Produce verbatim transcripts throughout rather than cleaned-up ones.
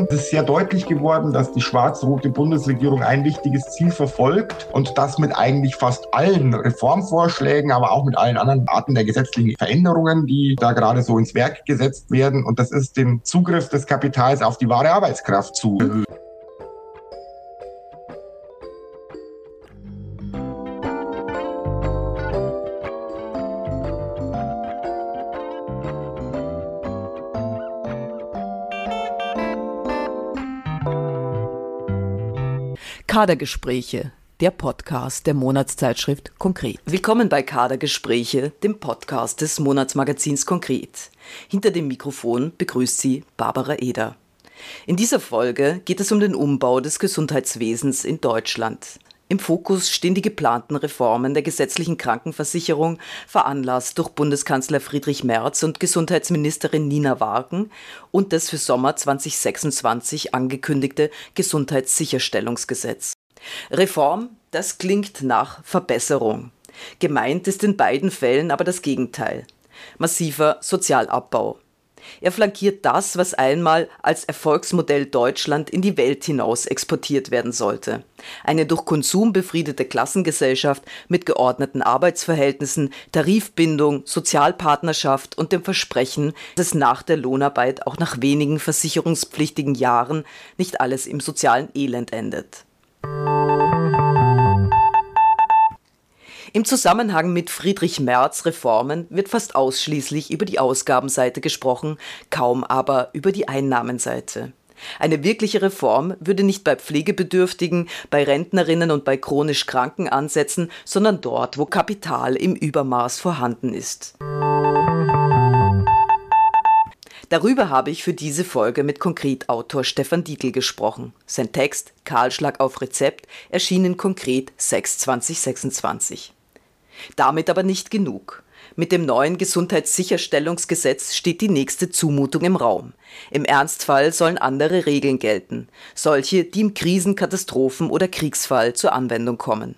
Es ist sehr deutlich geworden, dass die schwarz-rote Bundesregierung ein wichtiges Ziel verfolgt und das mit eigentlich fast allen Reformvorschlägen, aber auch mit allen anderen Arten der gesetzlichen Veränderungen, die da gerade so ins Werk gesetzt werden. Und das ist den Zugriff des Kapitals auf die wahre Arbeitskraft zu erhöhen. Kadergespräche, der Podcast der Monatszeitschrift Konkret. Willkommen bei Kadergespräche, dem Podcast des Monatsmagazins Konkret. Hinter dem Mikrofon begrüßt Sie Barbara Eder. In dieser Folge geht es um den Umbau des Gesundheitswesens in Deutschland. Im Fokus stehen die geplanten Reformen der gesetzlichen Krankenversicherung, veranlasst durch Bundeskanzler Friedrich Merz und Gesundheitsministerin Nina Wagen und das für Sommer zwanzig sechsundzwanzig angekündigte Gesundheitssicherstellungsgesetz. Reform, das klingt nach Verbesserung. Gemeint ist in beiden Fällen aber das Gegenteil: massiver Sozialabbau. Er flankiert das, was einmal als Erfolgsmodell Deutschland in die Welt hinaus exportiert werden sollte. Eine durch Konsum befriedete Klassengesellschaft mit geordneten Arbeitsverhältnissen, Tarifbindung, Sozialpartnerschaft und dem Versprechen, dass nach der Lohnarbeit auch nach wenigen versicherungspflichtigen Jahren nicht alles im sozialen Elend endet. Im Zusammenhang mit Friedrich Merz Reformen wird fast ausschließlich über die Ausgabenseite gesprochen, kaum aber über die Einnahmenseite. Eine wirkliche Reform würde nicht bei Pflegebedürftigen, bei Rentnerinnen und bei chronisch Kranken ansetzen, sondern dort, wo Kapital im Übermaß vorhanden ist. Darüber habe ich für diese Folge mit Konkret-Autor Stefan Dietl gesprochen. Sein Text Kahlschlag auf Rezept erschien in Konkret sechs zwanzig sechsundzwanzig. Damit aber nicht genug. Mit dem neuen Gesundheitssicherstellungsgesetz steht die nächste Zumutung im Raum. Im Ernstfall sollen andere Regeln gelten, solche, die im Krisen-, Katastrophen- oder Kriegsfall zur Anwendung kommen.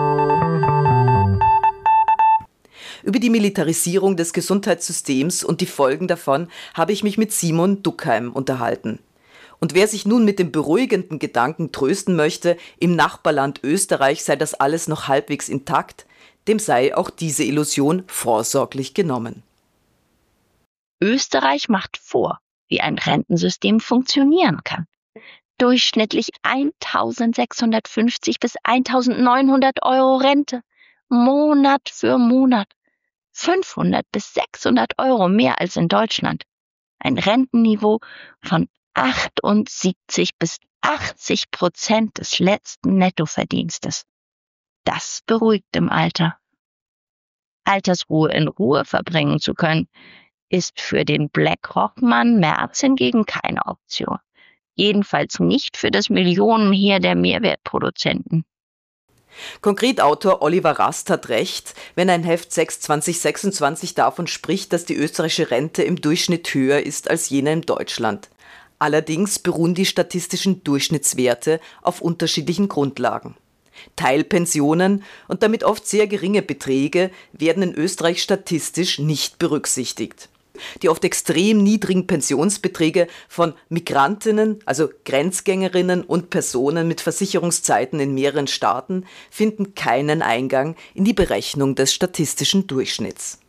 Über die Militarisierung des Gesundheitssystems und die Folgen davon habe ich mich mit Simon Duckheim unterhalten. Und wer sich nun mit dem beruhigenden Gedanken trösten möchte, im Nachbarland Österreich sei das alles noch halbwegs intakt, dem sei auch diese Illusion vorsorglich genommen. Österreich macht vor, wie ein Rentensystem funktionieren kann. Durchschnittlich eintausendsechshundertfünfzig bis eintausendneunhundert Euro Rente, Monat für Monat. fünfhundert bis sechshundert Euro mehr als in Deutschland. Ein Rentenniveau von achtundsiebzig bis achtzig Prozent des letzten Nettoverdienstes. Das beruhigt im Alter. Altersruhe in Ruhe verbringen zu können, ist für den BlackRock-Mann Merz hingegen keine Option. Jedenfalls nicht für das Millionenheer der Mehrwertproduzenten. Konkret-Autor Oliver Rast hat recht, wenn ein Heft sechs zwanzig sechsundzwanzig davon spricht, dass die österreichische Rente im Durchschnitt höher ist als jene in Deutschland. Allerdings beruhen die statistischen Durchschnittswerte auf unterschiedlichen Grundlagen. Teilpensionen und damit oft sehr geringe Beträge werden in Österreich statistisch nicht berücksichtigt. Die oft extrem niedrigen Pensionsbeträge von Migrantinnen, also Grenzgängerinnen und Personen mit Versicherungszeiten in mehreren Staaten finden keinen Eingang in die Berechnung des statistischen Durchschnitts.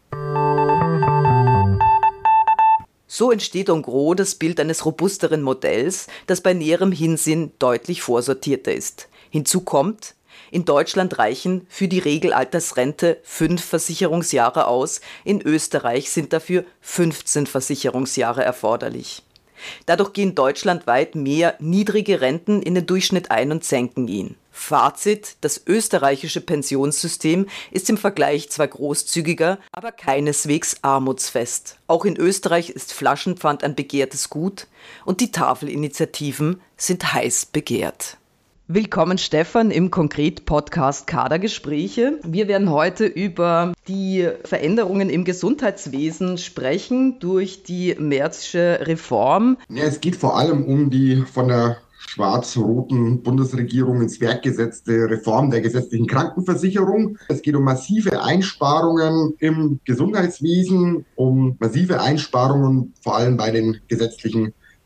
So entsteht en gros das Bild eines robusteren Modells, das bei näherem Hinsehen deutlich vorsortierter ist. Hinzu kommt, in Deutschland reichen für die Regelaltersrente fünf Versicherungsjahre aus, in Österreich sind dafür fünfzehn Versicherungsjahre erforderlich. Dadurch gehen deutschlandweit mehr niedrige Renten in den Durchschnitt ein und senken ihn. Fazit: Das österreichische Pensionssystem ist im Vergleich zwar großzügiger, aber keineswegs armutsfest. Auch in Österreich ist Flaschenpfand ein begehrtes Gut und die Tafelinitiativen sind heiß begehrt. Willkommen Stefan im Konkret-Podcast Kadergespräche. Wir werden heute über die Veränderungen im Gesundheitswesen sprechen durch die Merzsche Reform. Ja, es geht vor allem um die von der schwarz-roten Bundesregierung ins Werk gesetzte Reform der gesetzlichen Krankenversicherung. Es geht um massive Einsparungen im Gesundheitswesen, um massive Einsparungen vor allem bei den gesetzlichen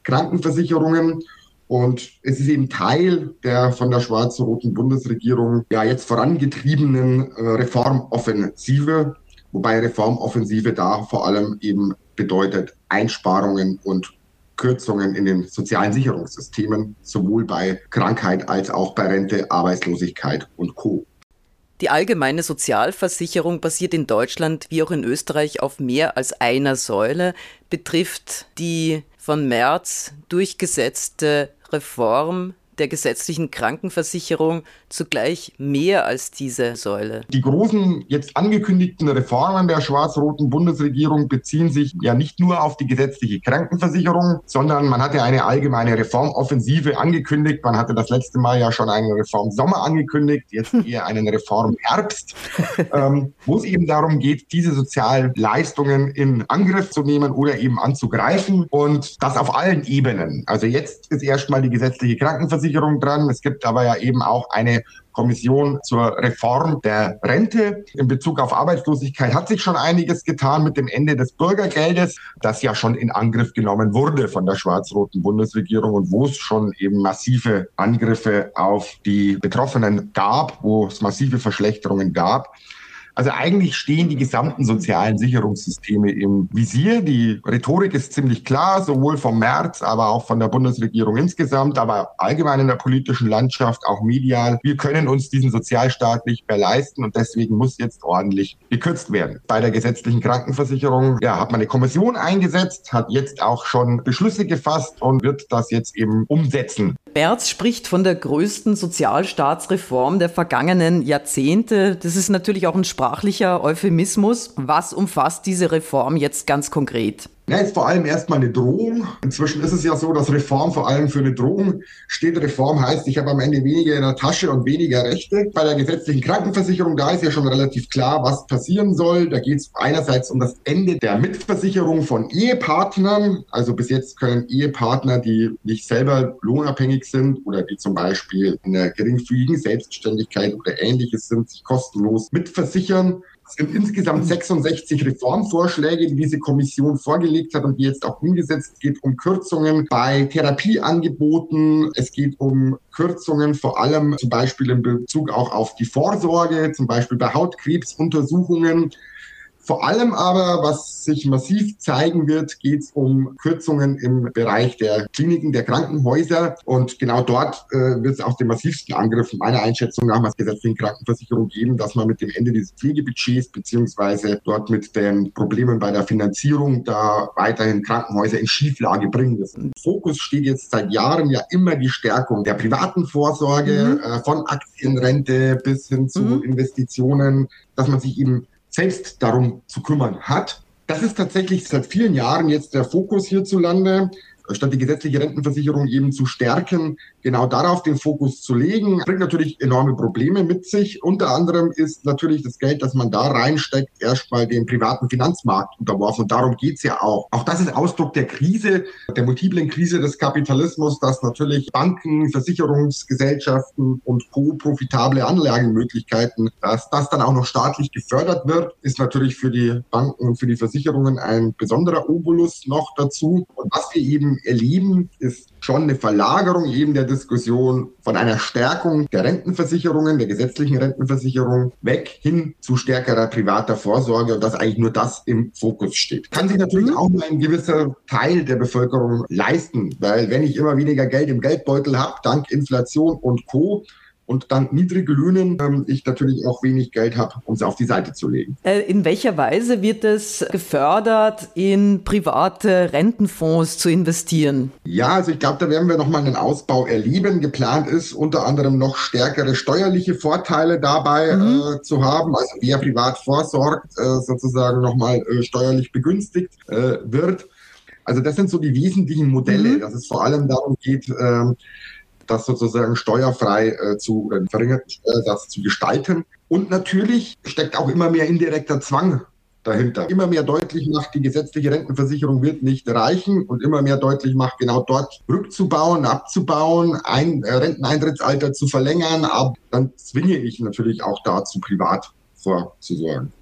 Krankenversicherungen. Und es ist eben Teil der von der schwarz-roten Bundesregierung ja jetzt vorangetriebenen äh, Reformoffensive, wobei Reformoffensive da vor allem eben bedeutet Einsparungen und Kürzungen in den sozialen Sicherungssystemen, sowohl bei Krankheit als auch bei Rente, Arbeitslosigkeit und Co. Die allgemeine Sozialversicherung basiert in Deutschland wie auch in Österreich auf mehr als einer Säule, betrifft die von Merz durchgesetzte Reform der gesetzlichen Krankenversicherung zugleich mehr als diese Säule. Die großen jetzt angekündigten Reformen der schwarz-roten Bundesregierung beziehen sich ja nicht nur auf die gesetzliche Krankenversicherung, sondern man hatte eine allgemeine Reformoffensive angekündigt. Man hatte das letzte Mal ja schon einen Reformsommer angekündigt, jetzt eher einen Reformherbst, ähm, wo es eben darum geht, diese sozialen Leistungen in Angriff zu nehmen oder eben anzugreifen, und das auf allen Ebenen. Also jetzt ist erstmal die gesetzliche Krankenversicherung dran. Es gibt aber ja eben auch eine Kommission zur Reform der Rente. In Bezug auf Arbeitslosigkeit hat sich schon einiges getan mit dem Ende des Bürgergeldes, das ja schon in Angriff genommen wurde von der schwarz-roten Bundesregierung und wo es schon eben massive Angriffe auf die Betroffenen gab, wo es massive Verschlechterungen gab. Also eigentlich stehen die gesamten sozialen Sicherungssysteme im Visier. Die Rhetorik ist ziemlich klar, sowohl vom Merz, aber auch von der Bundesregierung insgesamt, aber allgemein in der politischen Landschaft, auch medial. Wir können uns diesen Sozialstaat nicht mehr leisten und deswegen muss jetzt ordentlich gekürzt werden. Bei der gesetzlichen Krankenversicherung ja, hat man eine Kommission eingesetzt, hat jetzt auch schon Beschlüsse gefasst und wird das jetzt eben umsetzen. Merz spricht von der größten Sozialstaatsreform der vergangenen Jahrzehnte. Das ist natürlich auch ein sprachlicher Euphemismus. Was umfasst diese Reform jetzt ganz konkret? Ja, ist vor allem erstmal eine Drohung. Inzwischen ist es ja so, dass Reform vor allem für eine Drohung steht. Reform heißt, ich habe am Ende weniger in der Tasche und weniger Rechte. Bei der gesetzlichen Krankenversicherung, da ist ja schon relativ klar, was passieren soll. Da geht es einerseits um das Ende der Mitversicherung von Ehepartnern. Also bis jetzt können Ehepartner, die nicht selber lohnabhängig sind oder die zum Beispiel in der geringfügigen Selbstständigkeit oder Ähnliches sind, sich kostenlos mitversichern. Es sind insgesamt sechsundsechzig Reformvorschläge, die diese Kommission vorgelegt hat und die jetzt auch umgesetzt. Es geht um Kürzungen bei Therapieangeboten. Es geht um Kürzungen vor allem zum Beispiel in Bezug auch auf die Vorsorge, zum Beispiel bei Hautkrebsuntersuchungen. Vor allem aber, was sich massiv zeigen wird, geht es um Kürzungen im Bereich der Kliniken, der Krankenhäuser. Und genau dort äh, wird es auch den massivsten Angriff meiner Einschätzung nach als gesetzlichen Krankenversicherung geben, dass man mit dem Ende dieses Pflegebudgets beziehungsweise dort mit den Problemen bei der Finanzierung da weiterhin Krankenhäuser in Schieflage bringen wird. Im Fokus steht jetzt seit Jahren ja immer die Stärkung der privaten Vorsorge, mhm. äh, von Aktienrente bis hin zu mhm. Investitionen, dass man sich eben selbst darum zu kümmern hat. Das ist tatsächlich seit vielen Jahren jetzt der Fokus hierzulande. Statt die gesetzliche Rentenversicherung eben zu stärken, genau darauf den Fokus zu legen, bringt natürlich enorme Probleme mit sich. Unter anderem ist natürlich das Geld, das man da reinsteckt, erstmal dem privaten Finanzmarkt unterworfen. Und darum geht's ja auch. Auch das ist Ausdruck der Krise, der multiplen Krise des Kapitalismus, dass natürlich Banken, Versicherungsgesellschaften und Co. profitable Anlagemöglichkeiten, dass das dann auch noch staatlich gefördert wird, ist natürlich für die Banken und für die Versicherungen ein besonderer Obolus noch dazu. Und was wir eben erleben, ist schon eine Verlagerung eben der Diskussion von einer Stärkung der Rentenversicherungen, der gesetzlichen Rentenversicherung, weg hin zu stärkerer privater Vorsorge und dass eigentlich nur das im Fokus steht. Kann sich natürlich auch nur ein gewisser Teil der Bevölkerung leisten, weil wenn ich immer weniger Geld im Geldbeutel habe, dank Inflation und Co., und dann niedrige Löhne, ähm, ich natürlich auch wenig Geld habe, um sie auf die Seite zu legen. In welcher Weise wird es gefördert, in private Rentenfonds zu investieren? Ja, also ich glaube, da werden wir nochmal einen Ausbau erleben. Geplant ist unter anderem noch stärkere steuerliche Vorteile dabei mhm. äh, zu haben. Also wer privat vorsorgt, äh, sozusagen nochmal äh, steuerlich begünstigt äh, wird. Also das sind so die wesentlichen Modelle, mhm. dass es vor allem darum geht, äh, das sozusagen steuerfrei äh, zu oder einen verringerten Steuersatz zu gestalten. Und natürlich steckt auch immer mehr indirekter Zwang dahinter. Immer mehr deutlich macht, die gesetzliche Rentenversicherung wird nicht reichen und immer mehr deutlich macht, genau dort rückzubauen, abzubauen, ein äh, Renteneintrittsalter zu verlängern. Aber dann zwinge ich natürlich auch dazu, privat vorzusorgen.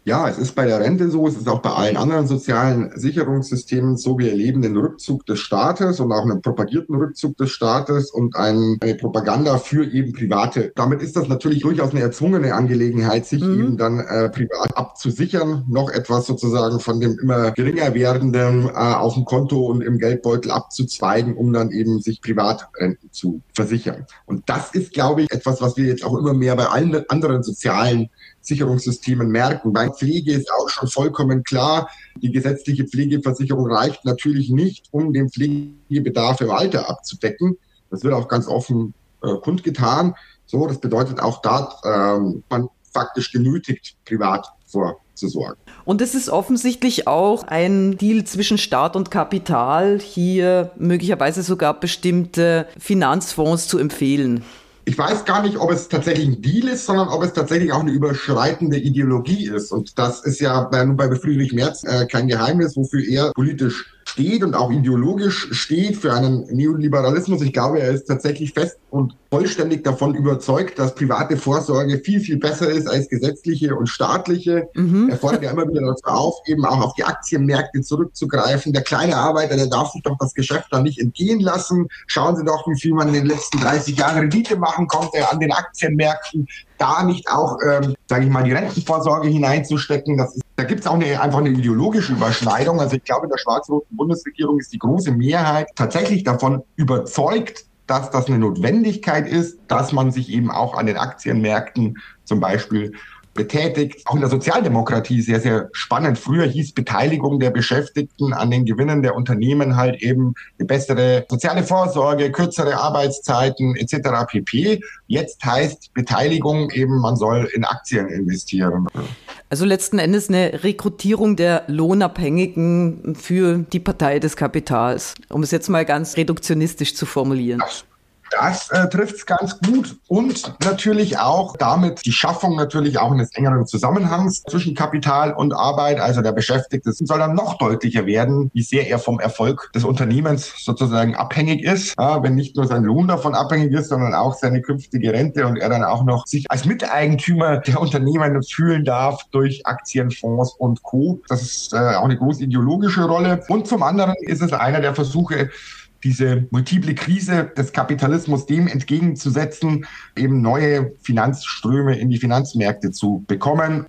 Ja, es ist bei der Rente so, es ist auch bei allen anderen sozialen Sicherungssystemen so, wir erleben den Rückzug des Staates und auch einen propagierten Rückzug des Staates und ein, eine Propaganda für eben Private. Damit ist das natürlich durchaus eine erzwungene Angelegenheit, sich mhm. eben dann äh, privat abzusichern, noch etwas sozusagen von dem immer geringer werdenden äh, auf dem Konto und im Geldbeutel abzuzweigen, um dann eben sich Privatrenten zu versichern. Und das ist, glaube ich, etwas, was wir jetzt auch immer mehr bei allen anderen sozialen Sicherungssystemen merken. Bei Pflege ist auch schon vollkommen klar, die gesetzliche Pflegeversicherung reicht natürlich nicht, um den Pflegebedarf im Alter abzudecken. Das wird auch ganz offen äh, kundgetan. So, das bedeutet auch da, ähm, man faktisch genötigt, privat vorzusorgen. Und es ist offensichtlich auch ein Deal zwischen Staat und Kapital, hier möglicherweise sogar bestimmte Finanzfonds zu empfehlen. Ich weiß gar nicht, ob es tatsächlich ein Deal ist, sondern ob es tatsächlich auch eine überschreitende Ideologie ist. Und das ist ja bei, bei Friedrich Merz äh, kein Geheimnis, wofür er politisch steht und auch ideologisch steht für einen Neoliberalismus. Ich glaube, er ist tatsächlich fest und vollständig davon überzeugt, dass private Vorsorge viel, viel besser ist als gesetzliche und staatliche. Mhm. Er fordert ja immer wieder dazu auf, eben auch auf die Aktienmärkte zurückzugreifen. Der kleine Arbeiter, der darf sich doch das Geschäft da nicht entgehen lassen. Schauen Sie doch, wie viel man in den letzten dreißig Jahren Rendite machen konnte an den Aktienmärkten. Da nicht auch, ähm, sage ich mal, die Rentenvorsorge hineinzustecken. Das ist, da gibt es auch eine, einfach eine ideologische Überschneidung. Also ich glaube, in der schwarz-roten Bundesregierung ist die große Mehrheit tatsächlich davon überzeugt, dass das eine Notwendigkeit ist, dass man sich eben auch an den Aktienmärkten zum Beispiel betätigt. Auch in der Sozialdemokratie sehr, sehr spannend. Früher hieß Beteiligung der Beschäftigten an den Gewinnen der Unternehmen halt eben eine bessere soziale Vorsorge, kürzere Arbeitszeiten et cetera pp. Jetzt heißt Beteiligung eben, man soll in Aktien investieren. Also letzten Endes eine Rekrutierung der Lohnabhängigen für die Partei des Kapitals, um es jetzt mal ganz reduktionistisch zu formulieren. Das Das äh, trifft es ganz gut und natürlich auch damit die Schaffung natürlich auch eines engeren Zusammenhangs zwischen Kapital und Arbeit. Also der Beschäftigte soll dann noch deutlicher werden, wie sehr er vom Erfolg des Unternehmens sozusagen abhängig ist. Ja, wenn nicht nur sein Lohn davon abhängig ist, sondern auch seine künftige Rente und er dann auch noch sich als Miteigentümer der Unternehmen fühlen darf durch Aktienfonds und Co. Das ist äh, auch eine große ideologische Rolle. Und zum anderen ist es einer der Versuche, diese multiple Krise des Kapitalismus dem entgegenzusetzen, eben neue Finanzströme in die Finanzmärkte zu bekommen.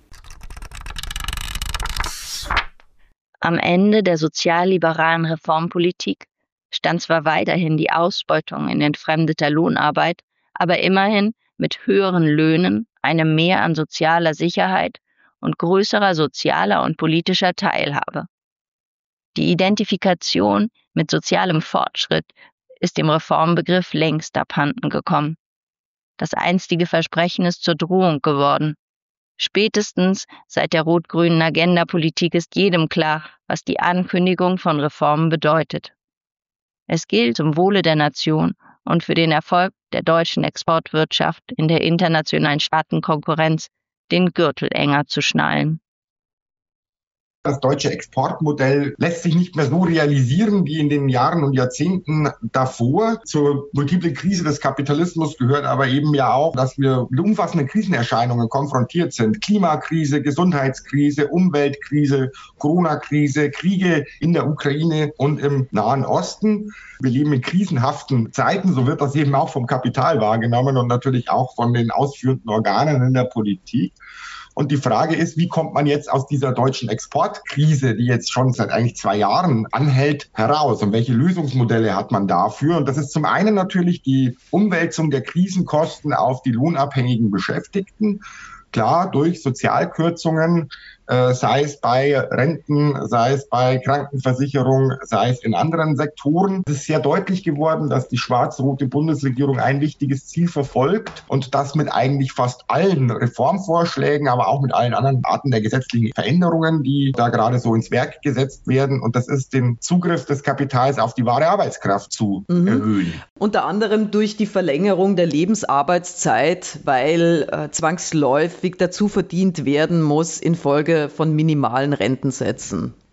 Am Ende der sozialliberalen Reformpolitik stand zwar weiterhin die Ausbeutung in entfremdeter Lohnarbeit, aber immerhin mit höheren Löhnen, einem Mehr an sozialer Sicherheit und größerer sozialer und politischer Teilhabe. Die Identifikation mit sozialem Fortschritt ist dem Reformbegriff längst abhanden gekommen. Das einstige Versprechen ist zur Drohung geworden. Spätestens seit der rot-grünen Agenda-Politik ist jedem klar, was die Ankündigung von Reformen bedeutet. Es gilt zum Wohle der Nation und für den Erfolg der deutschen Exportwirtschaft in der internationalen Staatenkonkurrenz den Gürtel enger zu schnallen. Das deutsche Exportmodell lässt sich nicht mehr so realisieren wie in den Jahren und Jahrzehnten davor. Zur multiplen Krise des Kapitalismus gehört aber eben ja auch, dass wir mit umfassenden Krisenerscheinungen konfrontiert sind. Klimakrise, Gesundheitskrise, Umweltkrise, Corona-Krise, Kriege in der Ukraine und im Nahen Osten. Wir leben in krisenhaften Zeiten, so wird das eben auch vom Kapital wahrgenommen und natürlich auch von den ausführenden Organen in der Politik. Und die Frage ist, wie kommt man jetzt aus dieser deutschen Exportkrise, die jetzt schon seit eigentlich zwei Jahren anhält, heraus? Und welche Lösungsmodelle hat man dafür? Und das ist zum einen natürlich die Umwälzung der Krisenkosten auf die lohnabhängigen Beschäftigten. Klar, durch Sozialkürzungen, äh, sei es bei Renten, sei es bei Krankenversicherung, sei es in anderen Sektoren. Es ist sehr deutlich geworden, dass die schwarz-rote Bundesregierung ein wichtiges Ziel verfolgt und das mit eigentlich fast allen Reformvorschlägen, aber auch mit allen anderen Arten der gesetzlichen Veränderungen, die da gerade so ins Werk gesetzt werden. Und das ist den Zugriff des Kapitals auf die wahre Arbeitskraft zu mhm. erhöhen. Unter anderem durch die Verlängerung der Lebensarbeitszeit, weil äh, zwangsläufig dazu verdient werden muss infolge von minimalen Rentensätzen.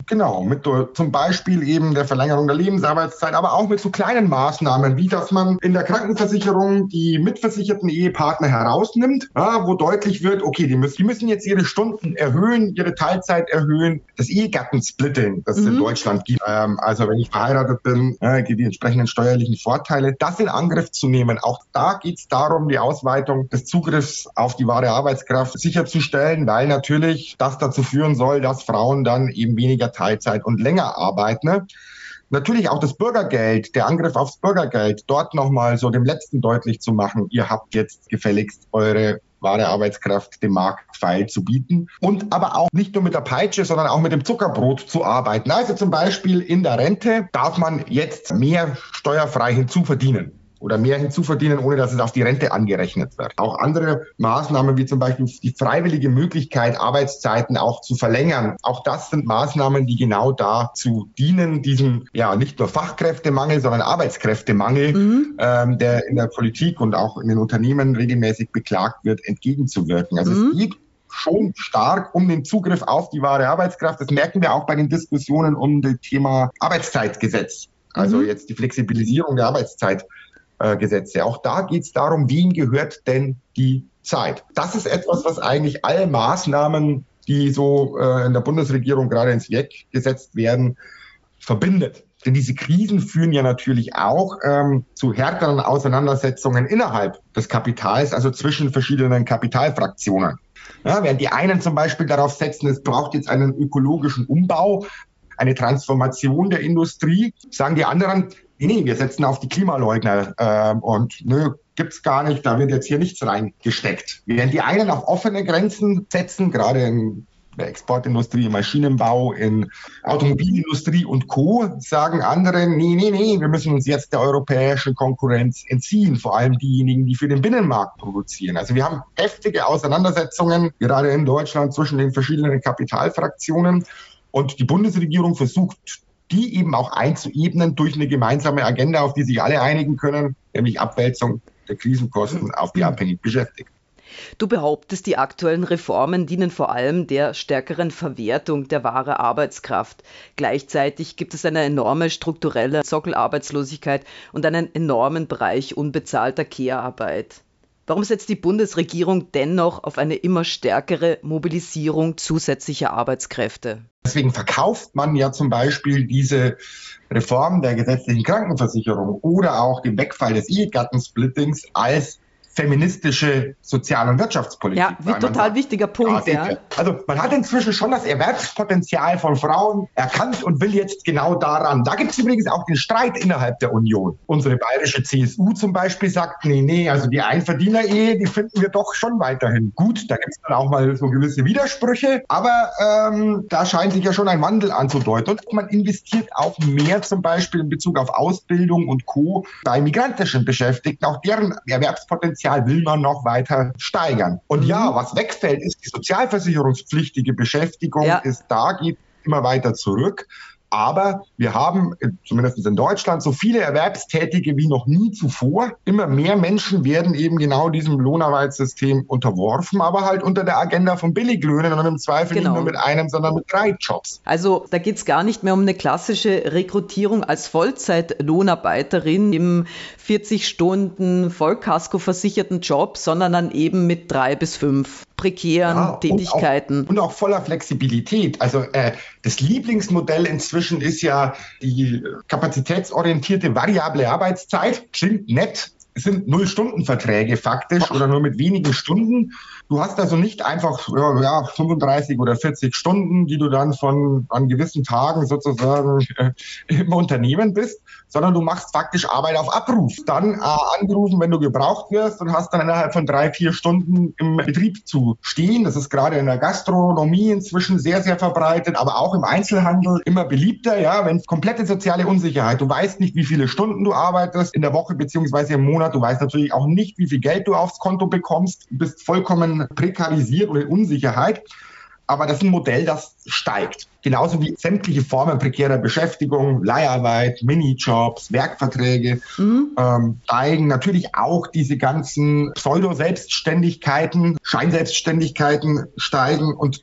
Genau, mit zum Beispiel eben der Verlängerung der Lebensarbeitszeit, aber auch mit so kleinen Maßnahmen, wie dass man in der Krankenversicherung die mitversicherten Ehepartner herausnimmt, ja, wo deutlich wird, okay, die müssen, die müssen jetzt ihre Stunden erhöhen, ihre Teilzeit erhöhen. Das Ehegattensplitting, das es mhm. in Deutschland gibt, ähm, also wenn ich verheiratet bin, äh, die entsprechenden steuerlichen Vorteile, das in Angriff zu nehmen. Auch da geht es darum, die Ausweitung des Zugriffs auf die wahre Arbeitskraft sicherzustellen, weil natürlich das dazu führen soll, dass Frauen dann eben weniger Teilzeit und länger arbeiten. Ne? Natürlich auch das Bürgergeld, der Angriff aufs Bürgergeld, dort nochmal so dem Letzten deutlich zu machen, ihr habt jetzt gefälligst eure wahre Arbeitskraft dem Markt feil zu bieten und aber auch nicht nur mit der Peitsche, sondern auch mit dem Zuckerbrot zu arbeiten. Also zum Beispiel in der Rente darf man jetzt mehr steuerfrei hinzuverdienen. Oder mehr hinzuverdienen, ohne dass es auf die Rente angerechnet wird. Auch andere Maßnahmen, wie zum Beispiel die freiwillige Möglichkeit, Arbeitszeiten auch zu verlängern. Auch das sind Maßnahmen, die genau dazu dienen, diesem ja nicht nur Fachkräftemangel, sondern Arbeitskräftemangel, mhm. ähm, der in der Politik und auch in den Unternehmen regelmäßig beklagt wird, entgegenzuwirken. Also mhm. es geht schon stark um den Zugriff auf die wahre Arbeitskraft. Das merken wir auch bei den Diskussionen um das Thema Arbeitszeitgesetz. Also mhm. jetzt die Flexibilisierung der Arbeitszeit. Gesetze. Auch da geht es darum, wem gehört denn die Zeit? Das ist etwas, was eigentlich alle Maßnahmen, die so äh, in der Bundesregierung gerade ins Werk gesetzt werden, verbindet. Denn diese Krisen führen ja natürlich auch ähm, zu härteren Auseinandersetzungen innerhalb des Kapitals, also zwischen verschiedenen Kapitalfraktionen. Ja, während die einen zum Beispiel darauf setzen, es braucht jetzt einen ökologischen Umbau, eine Transformation der Industrie, sagen die anderen, nee, nee, wir setzen auf die Klimaleugner äh, und nö, gibt's gar nicht, da wird jetzt hier nichts reingesteckt. Während die einen auf offene Grenzen setzen, gerade in der Exportindustrie, im Maschinenbau, in Automobilindustrie und Co., sagen andere, nee, nee, nee, wir müssen uns jetzt der europäischen Konkurrenz entziehen, vor allem diejenigen, die für den Binnenmarkt produzieren. Also wir haben heftige Auseinandersetzungen, gerade in Deutschland, zwischen den verschiedenen Kapitalfraktionen und die Bundesregierung versucht, die eben auch einzuebnen durch eine gemeinsame Agenda, auf die sich alle einigen können, nämlich Abwälzung der Krisenkosten auf die abhängig Beschäftigten. Du behauptest, die aktuellen Reformen dienen vor allem der stärkeren Verwertung der wahren Arbeitskraft. Gleichzeitig gibt es eine enorme strukturelle Sockelarbeitslosigkeit und einen enormen Bereich unbezahlter Care-Arbeit. Warum setzt die Bundesregierung dennoch auf eine immer stärkere Mobilisierung zusätzlicher Arbeitskräfte? Deswegen verkauft man ja zum Beispiel diese Reform der gesetzlichen Krankenversicherung oder auch den Wegfall des Ehegattensplittings als feministische Sozial- und Wirtschaftspolitik. Ja, wie total wichtiger Punkt. Ja. Also man hat inzwischen schon das Erwerbspotenzial von Frauen erkannt und will jetzt genau daran. Da gibt es übrigens auch den Streit innerhalb der Union. Unsere bayerische C S U zum Beispiel sagt, nee, nee, also die Einverdiener-Ehe, die finden wir doch schon weiterhin gut. Da gibt es dann auch mal so gewisse Widersprüche, aber ähm, da scheint sich ja schon ein Wandel anzudeuten. Und man investiert auch mehr zum Beispiel in Bezug auf Ausbildung und Co. bei migrantischen Beschäftigten. Auch deren Erwerbspotenzial will man noch weiter steigern. Und ja, was wegfällt, ist die sozialversicherungspflichtige Beschäftigung, ja. ist da, geht immer weiter zurück. Aber wir haben, zumindest in Deutschland, so viele Erwerbstätige wie noch nie zuvor. Immer mehr Menschen werden eben genau diesem Lohnarbeitssystem unterworfen, aber halt unter der Agenda von Billiglöhnen und im Zweifel genau. nicht nur mit einem, sondern mit drei Jobs. Also da geht es gar nicht mehr um eine klassische Rekrutierung als Vollzeitlohnarbeiterin im vierzig Stunden Vollkasko versicherten Job, sondern dann eben mit drei bis fünf prekären ja, Tätigkeiten. Und auch, und auch voller Flexibilität. Also äh, das Lieblingsmodell inzwischen ist ja die kapazitätsorientierte variable Arbeitszeit. Klingt nett, es sind Null-Stunden-Verträge faktisch oder nur mit wenigen Stunden. Du hast also nicht einfach ja, ja, fünfunddreißig oder vierzig Stunden, die du dann von an gewissen Tagen sozusagen äh, im Unternehmen bist, sondern du machst faktisch Arbeit auf Abruf. Dann äh, angerufen, wenn du gebraucht wirst und hast dann innerhalb von drei, vier Stunden im Betrieb zu stehen. Das ist gerade in der Gastronomie inzwischen sehr, sehr verbreitet, aber auch im Einzelhandel immer beliebter, ja, wenn komplette soziale Unsicherheit. Du weißt nicht, wie viele Stunden du arbeitest in der Woche beziehungsweise im Monat. Du weißt natürlich auch nicht, wie viel Geld du aufs Konto bekommst. Du bist vollkommen prekarisiert und in Unsicherheit. Aber das ist ein Modell, das steigt. Genauso wie sämtliche Formen prekärer Beschäftigung, Leiharbeit, Minijobs, Werkverträge mhm. ähm, steigen. Natürlich auch diese ganzen Pseudo-Selbstständigkeiten, Scheinselbstständigkeiten steigen. Und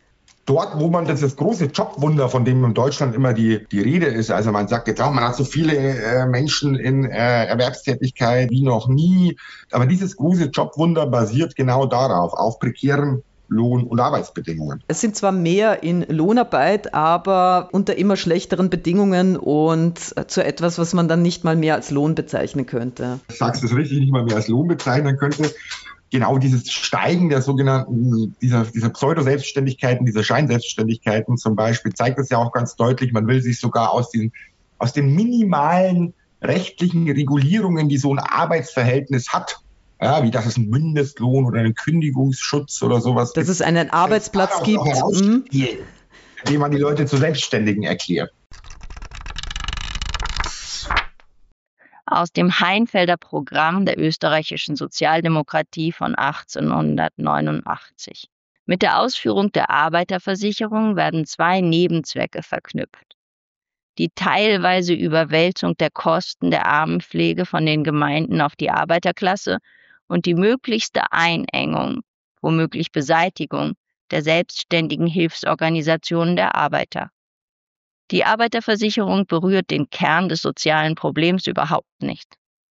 dort, wo man das, das große Jobwunder, von dem in Deutschland immer die, die Rede ist, also man sagt jetzt auch, man hat so viele äh, Menschen in äh, Erwerbstätigkeit wie noch nie, aber dieses große Jobwunder basiert genau darauf, auf prekären Lohn- und Arbeitsbedingungen. Es sind zwar mehr in Lohnarbeit, aber unter immer schlechteren Bedingungen und zu etwas, was man dann nicht mal mehr als Lohn bezeichnen könnte. Du sagst es richtig, nicht mal mehr als Lohn bezeichnen könnte. Genau dieses Steigen der sogenannten, dieser, dieser Pseudo-Selbstständigkeiten, dieser Scheinselbstständigkeiten zum Beispiel, zeigt das ja auch ganz deutlich. Man will sich sogar aus den, aus den minimalen rechtlichen Regulierungen, die so ein Arbeitsverhältnis hat, ja, wie dass es einen Mindestlohn oder einen Kündigungsschutz oder sowas dass es einen Arbeitsplatz gibt, indem man die Leute zu Selbstständigen erklärt. Aus dem Heinfelder Programm der österreichischen Sozialdemokratie von achtzehnhundertneunundachtzig. Mit der Ausführung der Arbeiterversicherung werden zwei Nebenzwecke verknüpft. Die teilweise Überwälzung der Kosten der Armenpflege von den Gemeinden auf die Arbeiterklasse und die möglichste Einengung, womöglich Beseitigung, der selbstständigen Hilfsorganisationen der Arbeiter. Die Arbeiterversicherung berührt den Kern des sozialen Problems überhaupt nicht.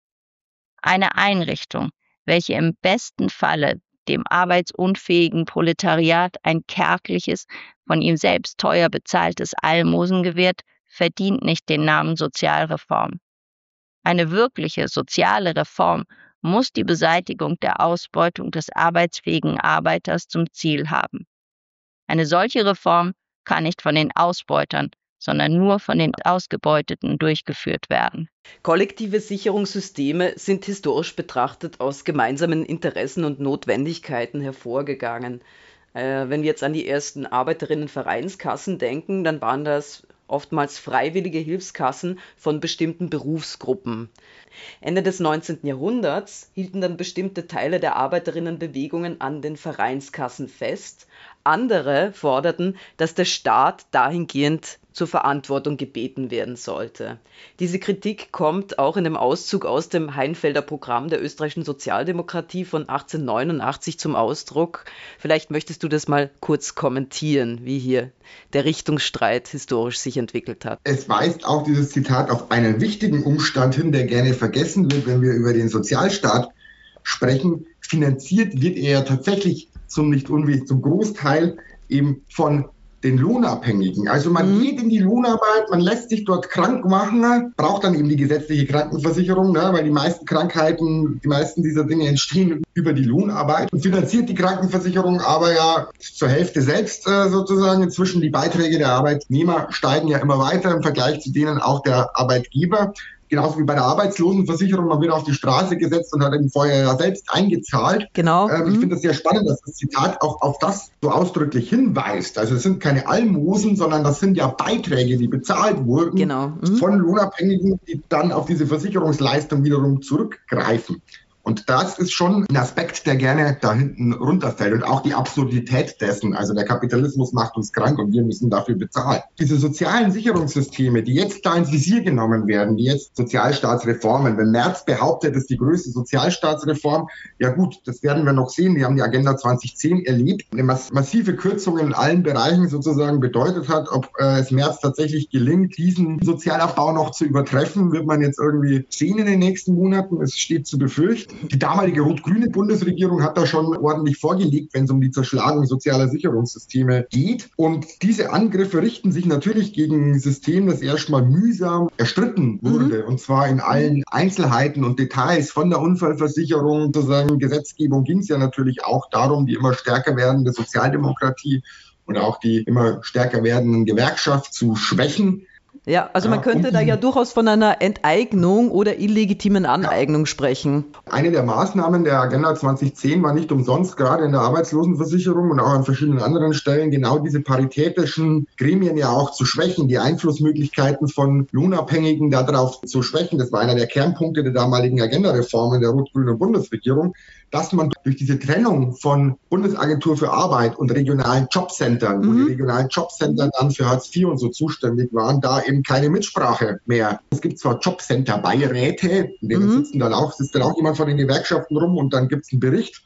Eine Einrichtung, welche im besten Falle dem arbeitsunfähigen Proletariat ein kärgliches, von ihm selbst teuer bezahltes Almosen gewährt, verdient nicht den Namen Sozialreform. Eine wirkliche soziale Reform muss die Beseitigung der Ausbeutung des arbeitsfähigen Arbeiters zum Ziel haben. Eine solche Reform kann nicht von den Ausbeutern, sondern nur von den Ausgebeuteten durchgeführt werden. Kollektive Sicherungssysteme sind historisch betrachtet aus gemeinsamen Interessen und Notwendigkeiten hervorgegangen. Äh, wenn wir jetzt an die ersten Arbeiterinnenvereinskassen denken, dann waren das oftmals freiwillige Hilfskassen von bestimmten Berufsgruppen. Ende des neunzehnten Jahrhunderts hielten dann bestimmte Teile der Arbeiterinnenbewegungen an den Vereinskassen fest. Andere forderten, dass der Staat dahingehend zur Verantwortung gebeten werden sollte. Diese Kritik kommt auch in dem Auszug aus dem Heinfelder Programm der österreichischen Sozialdemokratie von achtzehnhundertneunundachtzig zum Ausdruck. Vielleicht möchtest du das mal kurz kommentieren, wie hier der Richtungsstreit historisch sich entwickelt hat. Es weist auch dieses Zitat auf einen wichtigen Umstand hin, der gerne vergessen wird, wenn wir über den Sozialstaat sprechen. Finanziert wird er tatsächlich zum nicht unwesentlichen, zum Großteil eben von den Lohnabhängigen. Also man mhm. geht in die Lohnarbeit, man lässt sich dort krank machen, braucht dann eben die gesetzliche Krankenversicherung, ne, weil die meisten Krankheiten, die meisten dieser Dinge entstehen über die Lohnarbeit und finanziert die Krankenversicherung aber ja zur Hälfte selbst äh, sozusagen. Inzwischen die Beiträge der Arbeitnehmer steigen ja immer weiter im Vergleich zu denen auch der Arbeitgeber. Genauso wie bei der Arbeitslosenversicherung, man wird auf die Straße gesetzt und hat eben vorher ja selbst eingezahlt. Genau. Ähm, ich finde das sehr spannend, dass das Zitat auch auf das so ausdrücklich hinweist. Also es sind keine Almosen, sondern das sind ja Beiträge, die bezahlt wurden genau. mhm. von Lohnabhängigen, die dann auf diese Versicherungsleistung wiederum zurückgreifen. Und das ist schon ein Aspekt, der gerne da hinten runterfällt und auch die Absurdität dessen. Also der Kapitalismus macht uns krank und wir müssen dafür bezahlen. Diese sozialen Sicherungssysteme, die jetzt da ins Visier genommen werden, die jetzt Sozialstaatsreformen, wenn Merz behauptet, das ist die größte Sozialstaatsreform, ja gut, das werden wir noch sehen. Wir haben die Agenda zwanzig zehn erlebt, eine massive Kürzung in allen Bereichen sozusagen bedeutet hat. Ob äh, es Merz tatsächlich gelingt, diesen Sozialabbau noch zu übertreffen, wird man jetzt irgendwie sehen in den nächsten Monaten. Es steht zu befürchten. Die damalige rot-grüne Bundesregierung hat da schon ordentlich vorgelegt, wenn es um die Zerschlagung sozialer Sicherungssysteme geht. Und diese Angriffe richten sich natürlich gegen ein System, das erstmal mühsam erstritten wurde. Mhm. Und zwar in allen Einzelheiten und Details. Von der Unfallversicherung, sozusagen Gesetzgebung, ging es ja natürlich auch darum, die immer stärker werdende Sozialdemokratie und auch die immer stärker werdenden Gewerkschaft zu schwächen. Ja, also man könnte da ja durchaus von einer Enteignung oder illegitimen Aneignung ja. sprechen. Eine der Maßnahmen der Agenda zwanzig zehn war nicht umsonst gerade in der Arbeitslosenversicherung und auch an verschiedenen anderen Stellen genau diese paritätischen Gremien ja auch zu schwächen, die Einflussmöglichkeiten von Lohnabhängigen darauf zu schwächen. Das war einer der Kernpunkte der damaligen Agenda-Reformen der rot-grünen Bundesregierung, dass man durch diese Trennung von Bundesagentur für Arbeit und regionalen Jobcentern, mhm. wo die regionalen Jobcenter dann für Hartz vier und so zuständig waren, da eben keine Mitsprache mehr. Es gibt zwar Jobcenter-Beiräte, in denen mhm. sitzen dann auch, sitzt dann auch jemand von den Gewerkschaften rum und dann gibt es einen Bericht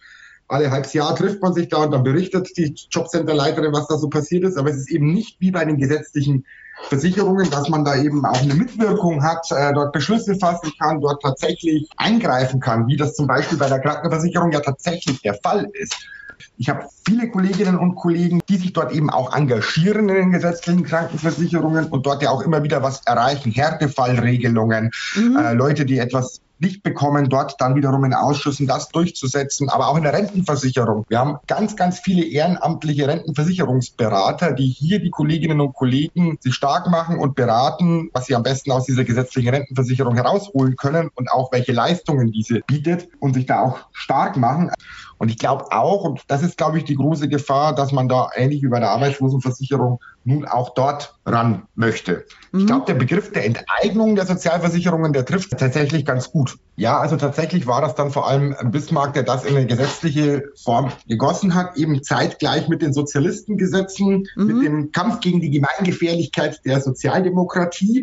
Alle halbes Jahr trifft man sich da und dann berichtet die Jobcenterleiterin, was da so passiert ist. Aber es ist eben nicht wie bei den gesetzlichen Versicherungen, dass man da eben auch eine Mitwirkung hat, äh, dort Beschlüsse fassen kann, dort tatsächlich eingreifen kann, wie das zum Beispiel bei der Krankenversicherung ja tatsächlich der Fall ist. Ich habe viele Kolleginnen und Kollegen, die sich dort eben auch engagieren in den gesetzlichen Krankenversicherungen und dort ja auch immer wieder was erreichen. Härtefallregelungen, mhm. äh, Leute, die etwas nicht bekommen, dort dann wiederum in Ausschüssen das durchzusetzen, aber auch in der Rentenversicherung. Wir haben ganz, ganz viele ehrenamtliche Rentenversicherungsberater, die hier die Kolleginnen und Kollegen sich stark machen und beraten, was sie am besten aus dieser gesetzlichen Rentenversicherung herausholen können und auch welche Leistungen diese bietet und sich da auch stark machen. Und ich glaube auch, und das ist, glaube ich, die große Gefahr, dass man da ähnlich wie bei der Arbeitslosenversicherung nun auch dort ran möchte. Mhm. Ich glaube, der Begriff der Enteignung der Sozialversicherungen, der trifft tatsächlich ganz gut. Ja, also tatsächlich war das dann vor allem Bismarck, der das in eine gesetzliche Form gegossen hat, eben zeitgleich mit den Sozialistengesetzen, mhm. mit dem Kampf gegen die Gemeingefährlichkeit der Sozialdemokratie.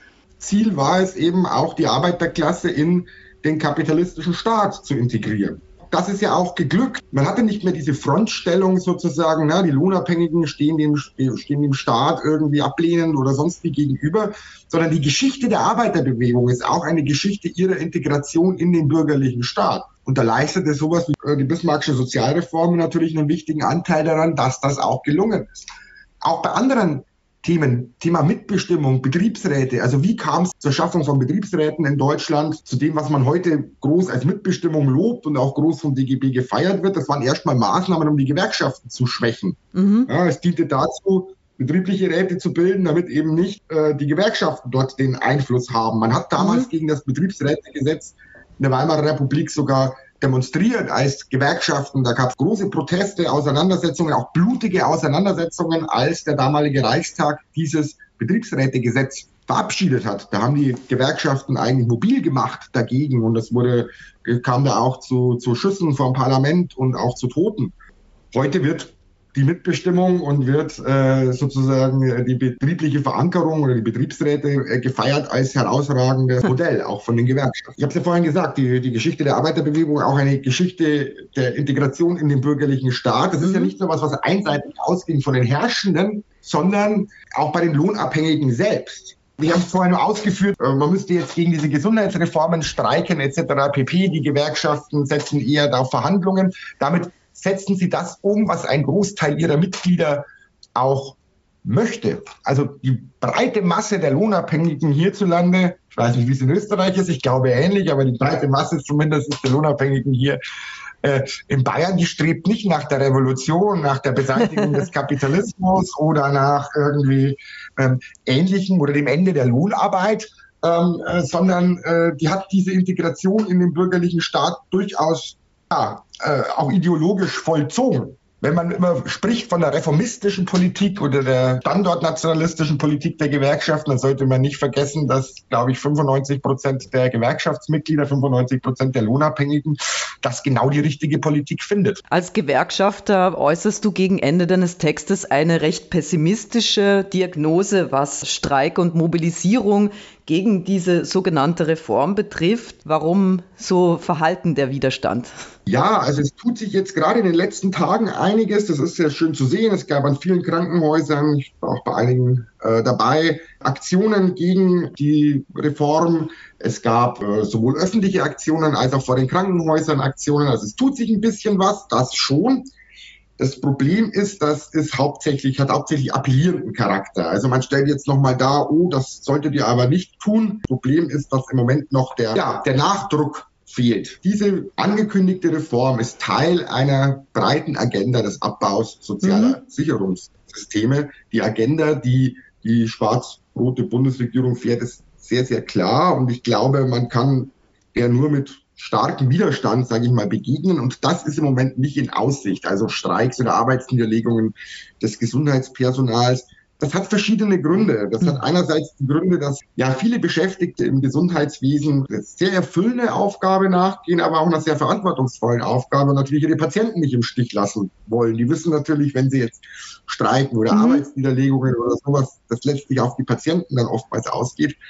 Ziel war es eben auch, die Arbeiterklasse in den kapitalistischen Staat zu integrieren. Das ist ja auch geglückt. Man hatte nicht mehr diese Frontstellung sozusagen, na, die Lohnabhängigen stehen dem, stehen dem Staat irgendwie ablehnend oder sonst wie gegenüber, sondern die Geschichte der Arbeiterbewegung ist auch eine Geschichte ihrer Integration in den bürgerlichen Staat. Und da leistete sowas wie die Bismarckische Sozialreform natürlich einen wichtigen Anteil daran, dass das auch gelungen ist. Auch bei anderen Themen, Thema Mitbestimmung, Betriebsräte. Also wie kam es zur Schaffung von Betriebsräten in Deutschland, zu dem, was man heute groß als Mitbestimmung lobt und auch groß vom D G B gefeiert wird? Das waren erstmal Maßnahmen, um die Gewerkschaften zu schwächen. Mhm. Ja, es diente dazu, betriebliche Räte zu bilden, damit eben nicht äh, die Gewerkschaften dort den Einfluss haben. Man hat damals mhm. gegen das Betriebsrätegesetz in der Weimarer Republik sogar demonstriert als Gewerkschaften. Da gab es große Proteste, Auseinandersetzungen, auch blutige Auseinandersetzungen, als der damalige Reichstag dieses Betriebsrätegesetz verabschiedet hat. Da haben die Gewerkschaften eigentlich mobil gemacht dagegen und es wurde, kam da auch zu, zu Schüssen vom Parlament und auch zu Toten. Heute wird die Mitbestimmung und wird äh, sozusagen die betriebliche Verankerung oder die Betriebsräte äh, gefeiert als herausragendes Modell, auch von den Gewerkschaften. Ich habe es ja vorhin gesagt, die, die Geschichte der Arbeiterbewegung, auch eine Geschichte der Integration in den bürgerlichen Staat. Das ist ja nicht nur was, was einseitig ausging von den Herrschenden, sondern auch bei den Lohnabhängigen selbst. Wir haben es vorhin nur ausgeführt, man müsste jetzt gegen diese Gesundheitsreformen streiken et cetera pp. Die Gewerkschaften setzen eher auf Verhandlungen. Damit setzen sie das um, was ein Großteil ihrer Mitglieder auch möchte. Also die breite Masse der Lohnabhängigen hierzulande, ich weiß nicht, wie es in Österreich ist, ich glaube ähnlich, aber die breite Masse zumindest der Lohnabhängigen hier äh, in Bayern, die strebt nicht nach der Revolution, nach der Beseitigung des Kapitalismus oder nach irgendwie ähm, Ähnlichem oder dem Ende der Lohnarbeit, ähm, äh, sondern äh, die hat diese Integration in den bürgerlichen Staat durchaus ja, äh, auch ideologisch vollzogen. Wenn man immer spricht von der reformistischen Politik oder der standortnationalistischen Politik der Gewerkschaften, dann sollte man nicht vergessen, dass, glaube ich, fünfundneunzig Prozent der Gewerkschaftsmitglieder, fünfundneunzig Prozent der Lohnabhängigen das genau die richtige Politik findet. Als Gewerkschafter äußerst du gegen Ende deines Textes eine recht pessimistische Diagnose, was Streik und Mobilisierung gegen diese sogenannte Reform betrifft. Warum so verhalten der Widerstand? Ja, also es tut sich jetzt gerade in den letzten Tagen einiges. Das ist sehr schön zu sehen. Es gab an vielen Krankenhäusern, ich war auch bei einigen äh, dabei, Aktionen gegen die Reform. Es gab äh, sowohl öffentliche Aktionen als auch vor den Krankenhäusern Aktionen. Also es tut sich ein bisschen was, das schon. Das Problem ist, dass es hauptsächlich, hat hauptsächlich appellierenden Charakter. Also man stellt jetzt nochmal dar, oh, das solltet ihr aber nicht tun. Problem ist, dass im Moment noch der, ja, der Nachdruck fehlt. Diese angekündigte Reform ist Teil einer breiten Agenda des Abbaus sozialer mhm. Sicherungssysteme. Die Agenda, die die schwarz-rote Bundesregierung fährt, ist sehr, sehr klar. Und ich glaube, man kann der nur mit starken Widerstand, sage ich mal, begegnen. Und das ist im Moment nicht in Aussicht. Also Streiks oder Arbeitsniederlegungen des Gesundheitspersonals. Das hat verschiedene Gründe. Das hat einerseits die Gründe, dass ja viele Beschäftigte im Gesundheitswesen eine sehr erfüllende Aufgabe nachgehen, aber auch einer sehr verantwortungsvollen Aufgabe und natürlich ihre Patienten nicht im Stich lassen wollen. Die wissen natürlich, wenn sie jetzt streiken oder mhm. Arbeitsniederlegungen oder sowas, das letztlich auf die Patienten dann oftmals ausgeht.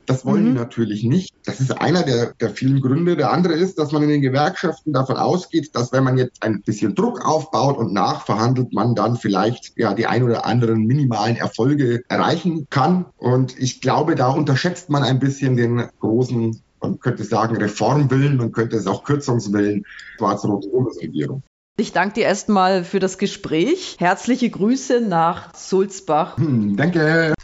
Das wollen Mhm. die natürlich nicht. Das ist einer der, der vielen Gründe. Der andere ist, dass man in den Gewerkschaften davon ausgeht, dass wenn man jetzt ein bisschen Druck aufbaut und nachverhandelt, man dann vielleicht ja die ein oder anderen minimalen Erfolge erreichen kann. Und ich glaube, da unterschätzt man ein bisschen den großen, man könnte sagen, Reformwillen, man könnte es auch Kürzungswillen der schwarz-roten Bundesregierung. Ich danke dir erstmal für das Gespräch. Herzliche Grüße nach Sulzbach. Hm, danke.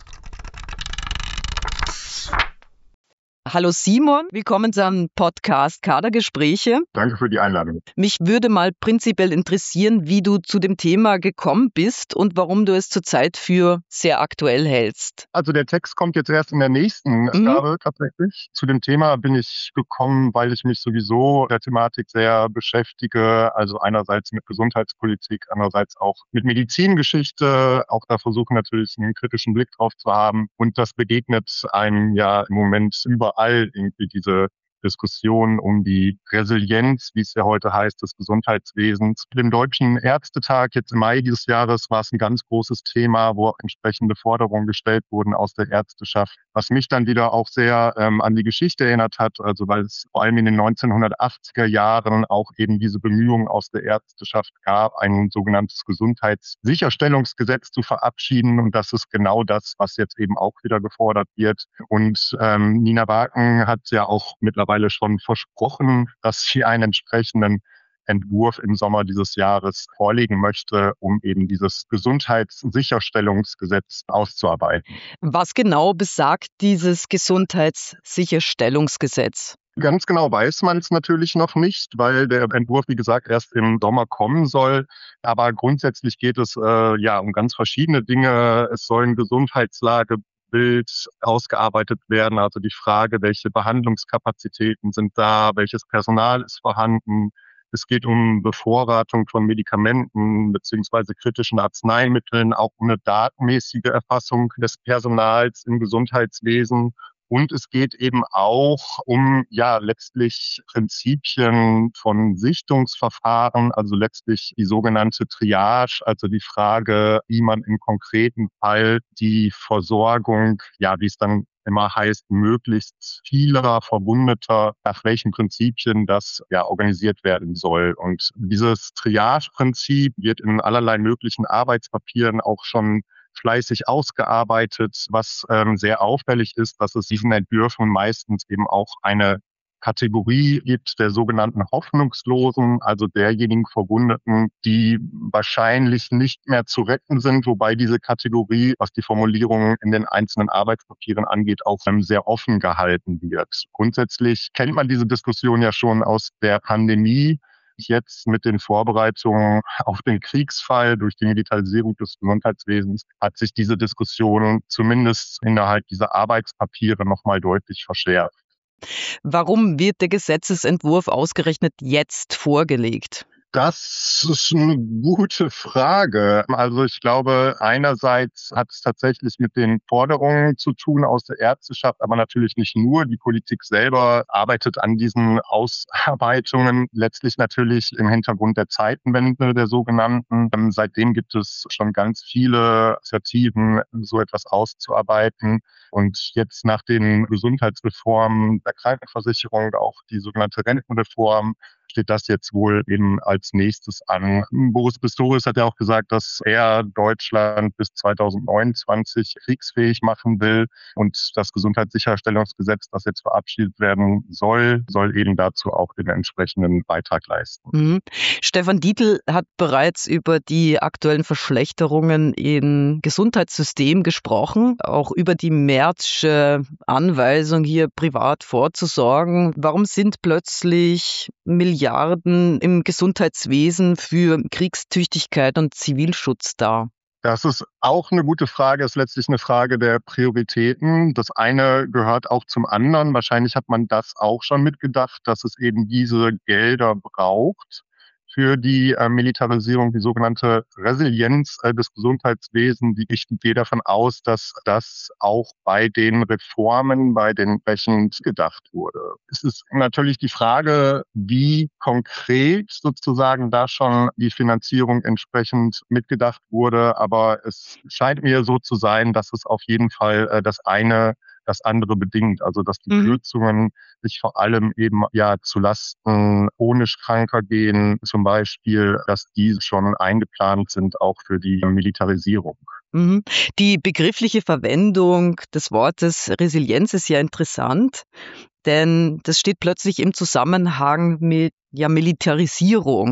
Hallo Simon, willkommen zum Podcast Kadergespräche. Danke für die Einladung. Mich würde mal prinzipiell interessieren, wie du zu dem Thema gekommen bist und warum du es zurzeit für sehr aktuell hältst. Also der Text kommt jetzt erst in der nächsten Mhm. Ausgabe tatsächlich. Zu dem Thema bin ich gekommen, weil ich mich sowieso der Thematik sehr beschäftige. Also einerseits mit Gesundheitspolitik, andererseits auch mit Medizingeschichte. Auch da versuchen natürlich einen kritischen Blick drauf zu haben. Und das begegnet einem ja im Moment überall irgendwie diese Diskussion um die Resilienz, wie es ja heute heißt, des Gesundheitswesens. Für den Deutschen Ärztetag jetzt im Mai dieses Jahres war es ein ganz großes Thema, wo entsprechende Forderungen gestellt wurden aus der Ärzteschaft, was mich dann wieder auch sehr ähm, an die Geschichte erinnert hat, also weil es vor allem in den neunzehnhundertachtziger Jahren auch eben diese Bemühungen aus der Ärzteschaft gab, ein sogenanntes Gesundheitssicherstellungsgesetz zu verabschieden, und das ist genau das, was jetzt eben auch wieder gefordert wird. Und ähm, Nina Wagen hat ja auch mittlerweile schon versprochen, dass sie einen entsprechenden Entwurf im Sommer dieses Jahres vorlegen möchte, um eben dieses Gesundheitssicherstellungsgesetz auszuarbeiten. Was genau besagt dieses Gesundheitssicherstellungsgesetz? Ganz genau weiß man es natürlich noch nicht, weil der Entwurf, wie gesagt, erst im Sommer kommen soll. Aber grundsätzlich geht es äh, ja um ganz verschiedene Dinge. Es sollen Gesundheitslage Bild ausgearbeitet werden, also die Frage, welche Behandlungskapazitäten sind da, welches Personal ist vorhanden. Es geht um Bevorratung von Medikamenten beziehungsweise kritischen Arzneimitteln, auch um eine datenmäßige Erfassung des Personals im Gesundheitswesen. Und es geht eben auch um, ja, letztlich Prinzipien von Sichtungsverfahren, also letztlich die sogenannte Triage, also die Frage, wie man im konkreten Fall die Versorgung, ja, wie es dann immer heißt, möglichst vieler Verwundeter, nach welchen Prinzipien das ja organisiert werden soll. Und dieses Triage-Prinzip wird in allerlei möglichen Arbeitspapieren auch schon fleißig ausgearbeitet. Was ähm, sehr auffällig ist, dass es diesen Entwürfen meistens eben auch eine Kategorie gibt der sogenannten Hoffnungslosen, also derjenigen Verwundeten, die wahrscheinlich nicht mehr zu retten sind, wobei diese Kategorie, was die Formulierung in den einzelnen Arbeitspapieren angeht, auch ähm, sehr offen gehalten wird. Grundsätzlich kennt man diese Diskussion ja schon aus der Pandemie. Jetzt mit den Vorbereitungen auf den Kriegsfall durch die Militarisierung des Gesundheitswesens hat sich diese Diskussion zumindest innerhalb dieser Arbeitspapiere nochmal deutlich verschärft. Warum wird der Gesetzesentwurf ausgerechnet jetzt vorgelegt? Das ist eine gute Frage. Also ich glaube, einerseits hat es tatsächlich mit den Forderungen zu tun aus der Ärzteschaft, aber natürlich nicht nur. Die Politik selber arbeitet an diesen Ausarbeitungen, letztlich natürlich im Hintergrund der Zeitenwende der sogenannten. Seitdem gibt es schon ganz viele Initiativen, so etwas auszuarbeiten. Und jetzt nach den Gesundheitsreformen der Krankenversicherung, auch die sogenannte Rentenreform, steht das jetzt wohl eben als nächstes an. Boris Pistorius hat ja auch gesagt, dass er Deutschland bis zweitausendneunundzwanzig kriegsfähig machen will. Und das Gesundheitssicherstellungsgesetz, das jetzt verabschiedet werden soll, soll eben dazu auch den entsprechenden Beitrag leisten. Mhm. Stefan Dietl hat bereits über die aktuellen Verschlechterungen im Gesundheitssystem gesprochen, auch über die Märzsche Anweisung, hier privat vorzusorgen. Warum sind plötzlich Milliarden im Gesundheitswesen für Kriegstüchtigkeit und Zivilschutz da? Das ist auch eine gute Frage, ist letztlich eine Frage der Prioritäten. Das eine gehört auch zum anderen. Wahrscheinlich hat man das auch schon mitgedacht, dass es eben diese Gelder braucht für die äh, Militarisierung, die sogenannte Resilienz äh, des Gesundheitswesens. Ich gehe davon aus, dass das auch bei den Reformen, bei den entsprechend gedacht wurde. Es ist natürlich die Frage, wie konkret sozusagen da schon die Finanzierung entsprechend mitgedacht wurde. Aber es scheint mir so zu sein, dass es auf jeden Fall äh, das eine das andere bedingt. Also dass die Mhm. Kürzungen sich vor allem eben ja zu Lasten chronisch Kranker gehen, zum Beispiel, dass die schon eingeplant sind auch für die Militarisierung. Mhm. Die begriffliche Verwendung des Wortes Resilienz ist ja interessant, denn das steht plötzlich im Zusammenhang mit ja, Militarisierung.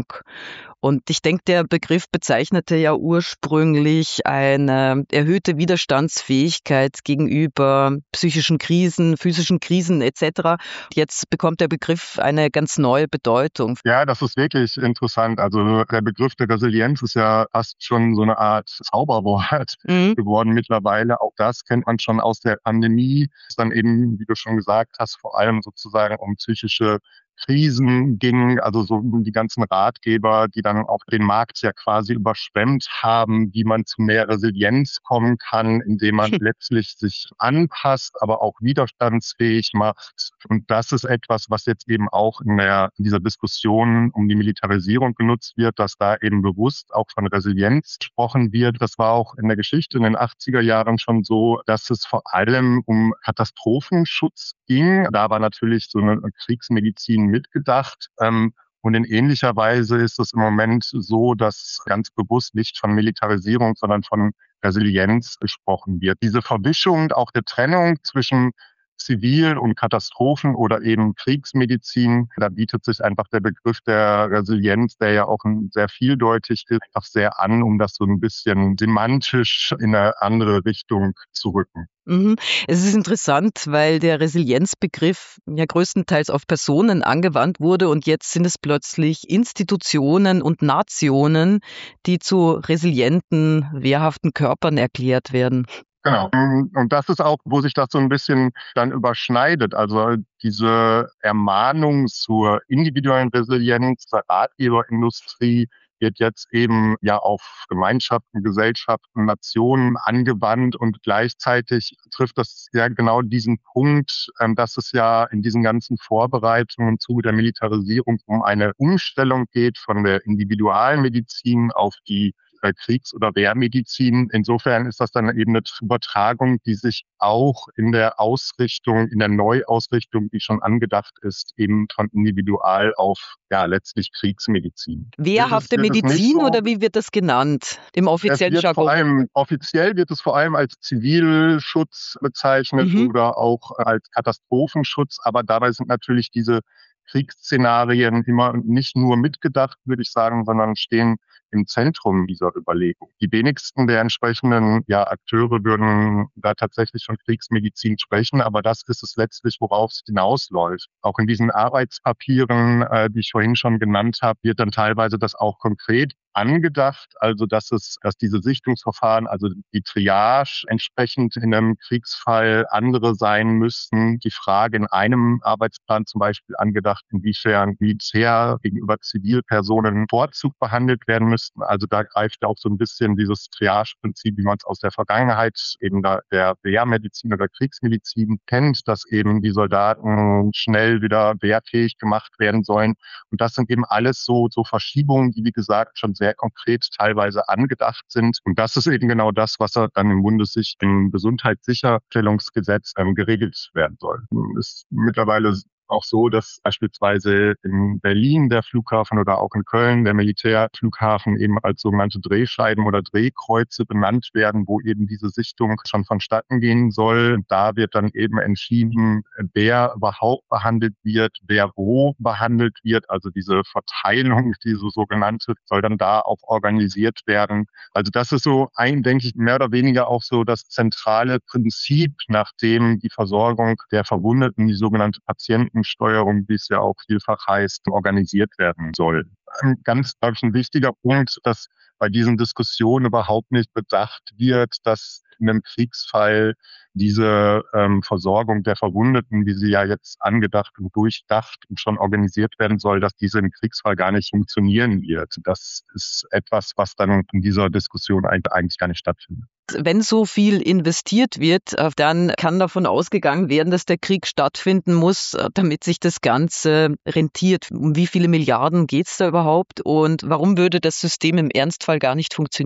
Und ich denke, der Begriff bezeichnete ja ursprünglich eine erhöhte Widerstandsfähigkeit gegenüber psychischen Krisen, physischen Krisen et cetera. Jetzt bekommt der Begriff eine ganz neue Bedeutung. Ja, das ist wirklich interessant. Also der Begriff der Resilienz ist ja fast schon so eine Art Zauberwort Mhm. geworden mittlerweile. Auch das kennt man schon aus der Pandemie. Es dann eben, wie du schon gesagt hast, vor allem sozusagen um psychische Krisen ging, also so die ganzen Ratgeber, die dann auch den Markt ja quasi überschwemmt haben, wie man zu mehr Resilienz kommen kann, indem man letztlich sich anpasst, aber auch widerstandsfähig macht. Und das ist etwas, was jetzt eben auch in, der, in dieser Diskussion um die Militarisierung genutzt wird, dass da eben bewusst auch von Resilienz gesprochen wird. Das war auch in der Geschichte in den achtziger Jahren schon so, dass es vor allem um Katastrophenschutz ging. Da war natürlich so eine Kriegsmedizin mitgedacht. Ähm, und in ähnlicher Weise ist es im Moment so, dass ganz bewusst nicht von Militarisierung, sondern von Resilienz gesprochen wird. Diese Verwischung, auch der Trennung zwischen Zivil- und Katastrophen- oder eben Kriegsmedizin, da bietet sich einfach der Begriff der Resilienz, der ja auch sehr vieldeutig ist, einfach sehr an, um das so ein bisschen semantisch in eine andere Richtung zu rücken. Mhm. Es ist interessant, weil der Resilienzbegriff ja größtenteils auf Personen angewandt wurde und jetzt sind es plötzlich Institutionen und Nationen, die zu resilienten, wehrhaften Körpern erklärt werden. Genau. Und das ist auch, wo sich das so ein bisschen dann überschneidet. Also diese Ermahnung zur individuellen Resilienz der Ratgeberindustrie wird jetzt eben ja auf Gemeinschaften, Gesellschaften, Nationen angewandt und gleichzeitig trifft das ja genau diesen Punkt, dass es ja in diesen ganzen Vorbereitungen im Zuge der Militarisierung um eine Umstellung geht von der Individualmedizin auf die Kriegs- oder Wehrmedizin. Insofern ist das dann eben eine Übertragung, die sich auch in der Ausrichtung, in der Neuausrichtung, die schon angedacht ist, eben von individual auf ja letztlich Kriegsmedizin. Wehrhafte Medizin so, oder wie wird das genannt im offiziellen es wird Jargon? Vor allem, offiziell wird es vor allem als Zivilschutz bezeichnet mhm. oder auch als Katastrophenschutz, aber dabei sind natürlich diese Kriegsszenarien immer nicht nur mitgedacht, würde ich sagen, sondern stehen im Zentrum dieser Überlegung. Die wenigsten der entsprechenden ja, Akteure würden da tatsächlich von Kriegsmedizin sprechen, aber das ist es letztlich, worauf es hinausläuft. Auch in diesen Arbeitspapieren, äh, die ich vorhin schon genannt habe, wird dann teilweise das auch konkret angedacht, also dass es, dass diese Sichtungsverfahren, also die Triage entsprechend in einem Kriegsfall andere sein müssten. Die Frage in einem Arbeitsplan zum Beispiel angedacht, inwiefern Militär gegenüber Zivilpersonen Vorzug behandelt werden müssten. Also da greift auch so ein bisschen dieses Triage-Prinzip, wie man es aus der Vergangenheit eben da der Wehrmedizin oder Kriegsmedizin kennt, dass eben die Soldaten schnell wieder wehrfähig gemacht werden sollen. Und das sind eben alles so, so Verschiebungen, die, wie gesagt, schon sehr konkret teilweise angedacht sind. Und das ist eben genau das, was dann im Bundessicht im Gesundheitssicherstellungsgesetz ähm, geregelt werden soll. Ist mittlerweile auch so, dass beispielsweise in Berlin der Flughafen oder auch in Köln der Militärflughafen eben als sogenannte Drehscheiben oder Drehkreuze benannt werden, wo eben diese Sichtung schon vonstatten gehen soll. Da wird dann eben entschieden, wer überhaupt behandelt wird, wer wo behandelt wird. Also diese Verteilung, diese sogenannte, soll dann da auch organisiert werden. Also das ist so ein, denke ich, mehr oder weniger auch so das zentrale Prinzip, nach dem die Versorgung der Verwundeten, die sogenannte Patienten Steuerung, wie es ja auch vielfach heißt, organisiert werden soll. Ein ganz, glaube ich, ein wichtiger Punkt, dass bei diesen Diskussionen überhaupt nicht bedacht wird, dass in einem Kriegsfall diese ähm, Versorgung der Verwundeten, wie sie ja jetzt angedacht und durchdacht und schon organisiert werden soll, dass diese im Kriegsfall gar nicht funktionieren wird. Das ist etwas, was dann in dieser Diskussion eigentlich gar nicht stattfindet. Wenn so viel investiert wird, dann kann davon ausgegangen werden, dass der Krieg stattfinden muss, damit sich das Ganze rentiert. Um wie viele Milliarden geht es da überhaupt und warum würde das System im Ernstfall gar nicht funktionieren?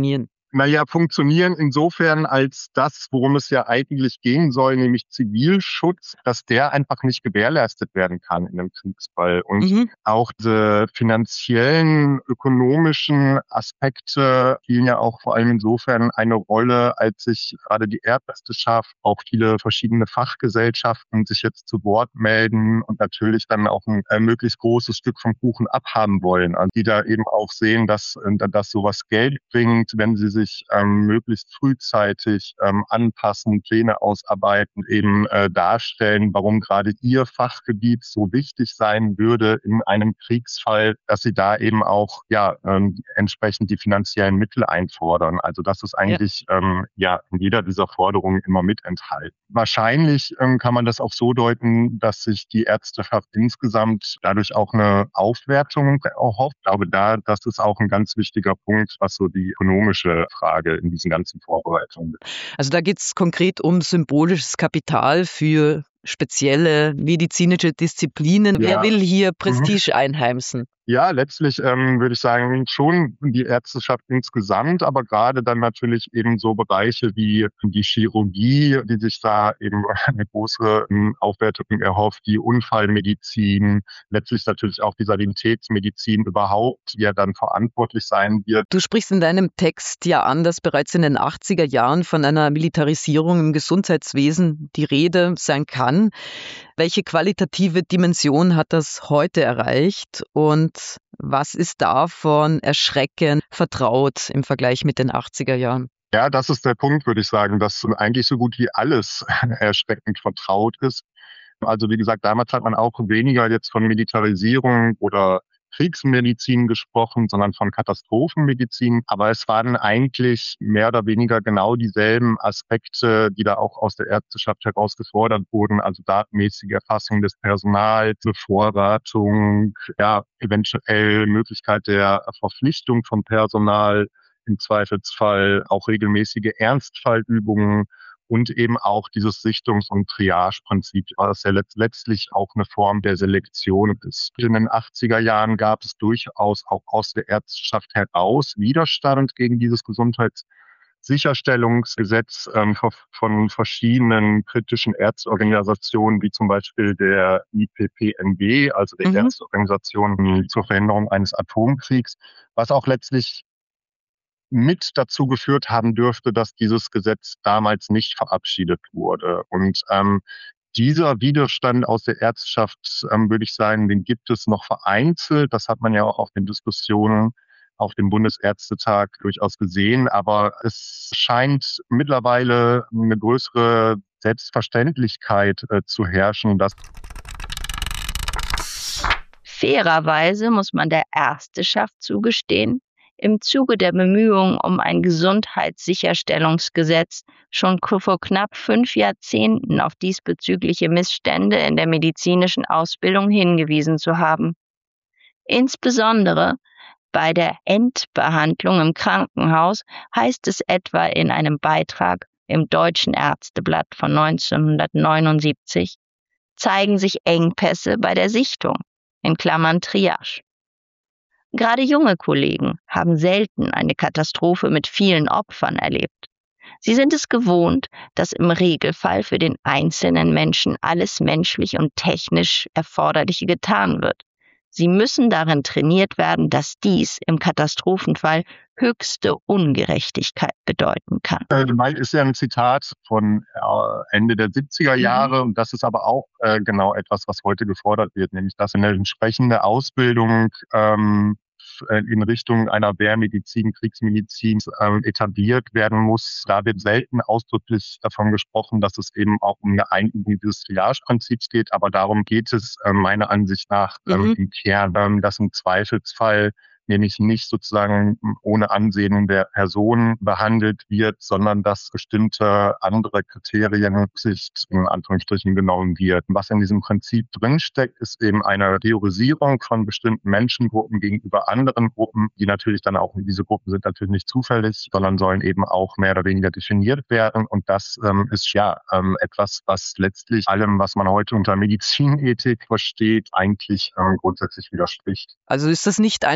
Naja, funktionieren insofern als das, worum es ja eigentlich gehen soll, nämlich Zivilschutz, dass der einfach nicht gewährleistet werden kann in einem Kriegsfall. Und Mhm. auch diese finanziellen, ökonomischen Aspekte spielen ja auch vor allem insofern eine Rolle, als sich gerade die Ärzteschaft, auch viele verschiedene Fachgesellschaften sich jetzt zu Wort melden und natürlich dann auch ein äh, möglichst großes Stück vom Kuchen abhaben wollen. Also die da eben auch sehen, dass, äh, dass sowas Geld bringt, wenn sie sich sich ähm, möglichst frühzeitig ähm, anpassen, Pläne ausarbeiten, eben äh, darstellen, warum gerade ihr Fachgebiet so wichtig sein würde in einem Kriegsfall, dass sie da eben auch ja ähm, entsprechend die finanziellen Mittel einfordern. Also das ist eigentlich ja, ähm, ja in jeder dieser Forderungen immer mit enthalten. Wahrscheinlich ähm, kann man das auch so deuten, dass sich die Ärzteschaft insgesamt dadurch auch eine Aufwertung erhofft. Ich glaube, da das ist auch ein ganz wichtiger Punkt, was so die ökonomische Frage in diesen ganzen Vorbereitungen. Also da geht es konkret um symbolisches Kapital für spezielle medizinische Disziplinen. Ja. Wer will hier Prestige mhm. einheimsen? Ja, letztlich ähm, würde ich sagen, schon die Ärzteschaft insgesamt, aber gerade dann natürlich eben so Bereiche wie die Chirurgie, die sich da eben eine große ähm, Aufwertung erhofft, die Unfallmedizin, letztlich natürlich auch die Sanitätsmedizin überhaupt, die ja dann verantwortlich sein wird. Du sprichst in deinem Text ja an, dass bereits in den achtziger Jahren von einer Militarisierung im Gesundheitswesen die Rede sein kann. Welche qualitative Dimension hat das heute erreicht und was ist davon erschreckend vertraut im Vergleich mit den achtziger Jahren? Ja, das ist der Punkt, würde ich sagen, dass eigentlich so gut wie alles erschreckend vertraut ist. Also wie gesagt, damals hat man auch weniger jetzt von Militarisierung oder Kriegsmedizin gesprochen, sondern von Katastrophenmedizin. Aber es waren eigentlich mehr oder weniger genau dieselben Aspekte, die da auch aus der Ärzteschaft heraus gefordert wurden. Also datenmäßige Erfassung des Personals, Bevorratung, ja, eventuell Möglichkeit der Verpflichtung von Personal, im Zweifelsfall auch regelmäßige Ernstfallübungen. Und eben auch dieses Sichtungs- und Triage-Prinzip, was ja letztlich auch eine Form der Selektion ist. In den achtziger Jahren gab es durchaus auch aus der Ärzteschaft heraus Widerstand gegen dieses Gesundheitssicherstellungsgesetz ähm, von verschiedenen kritischen Ärzteorganisationen, wie zum Beispiel der I P P N G, also der mhm. Ärzteorganisation zur Verhinderung eines Atomkriegs, was auch letztlich mit dazu geführt haben dürfte, dass dieses Gesetz damals nicht verabschiedet wurde. Und ähm, dieser Widerstand aus der Ärzteschaft, ähm, würde ich sagen, den gibt es noch vereinzelt. Das hat man ja auch auf den Diskussionen auf dem Bundesärztetag durchaus gesehen. Aber es scheint mittlerweile eine größere Selbstverständlichkeit äh, zu herrschen, dass fairerweise muss man der Ärzteschaft zugestehen, im Zuge der Bemühungen um ein Gesundheitssicherstellungsgesetz schon vor knapp fünf Jahrzehnten auf diesbezügliche Missstände in der medizinischen Ausbildung hingewiesen zu haben. Insbesondere bei der Endbehandlung im Krankenhaus heißt es etwa in einem Beitrag im Deutschen Ärzteblatt von neunzehnhundertneunundsiebzig, zeigen sich Engpässe bei der Sichtung, in Klammern Triage. Gerade junge Kollegen haben selten eine Katastrophe mit vielen Opfern erlebt. Sie sind es gewohnt, dass im Regelfall für den einzelnen Menschen alles menschlich und technisch Erforderliche getan wird. Sie müssen darin trainiert werden, dass dies im Katastrophenfall höchste Ungerechtigkeit bedeuten kann. Das ist ja ein Zitat von Ende der siebziger Jahre, mhm. und das ist aber auch äh, genau etwas, was heute gefordert wird, nämlich dass eine entsprechende Ausbildung ähm, in Richtung einer Wehrmedizin, Kriegsmedizin äh, etabliert werden muss. Da wird selten ausdrücklich davon gesprochen, dass es eben auch um eine Einübung dieses Triage-Prinzips geht, aber darum geht es äh, meiner Ansicht nach ähm, mhm. im Kern, ähm, dass im Zweifelsfall nämlich nicht sozusagen ohne Ansehen der Person behandelt wird, sondern dass bestimmte andere Kriterien sich in Anführungsstrichen genommen wird. Was in diesem Prinzip drinsteckt, ist eben eine Priorisierung von bestimmten Menschengruppen gegenüber anderen Gruppen, die natürlich dann auch, diese Gruppen sind natürlich nicht zufällig, sondern sollen eben auch mehr oder weniger definiert werden. Und das ähm, ist ja ähm, etwas, was letztlich allem, was man heute unter Medizinethik versteht, eigentlich ähm, grundsätzlich widerspricht. Also ist das nicht einfach ein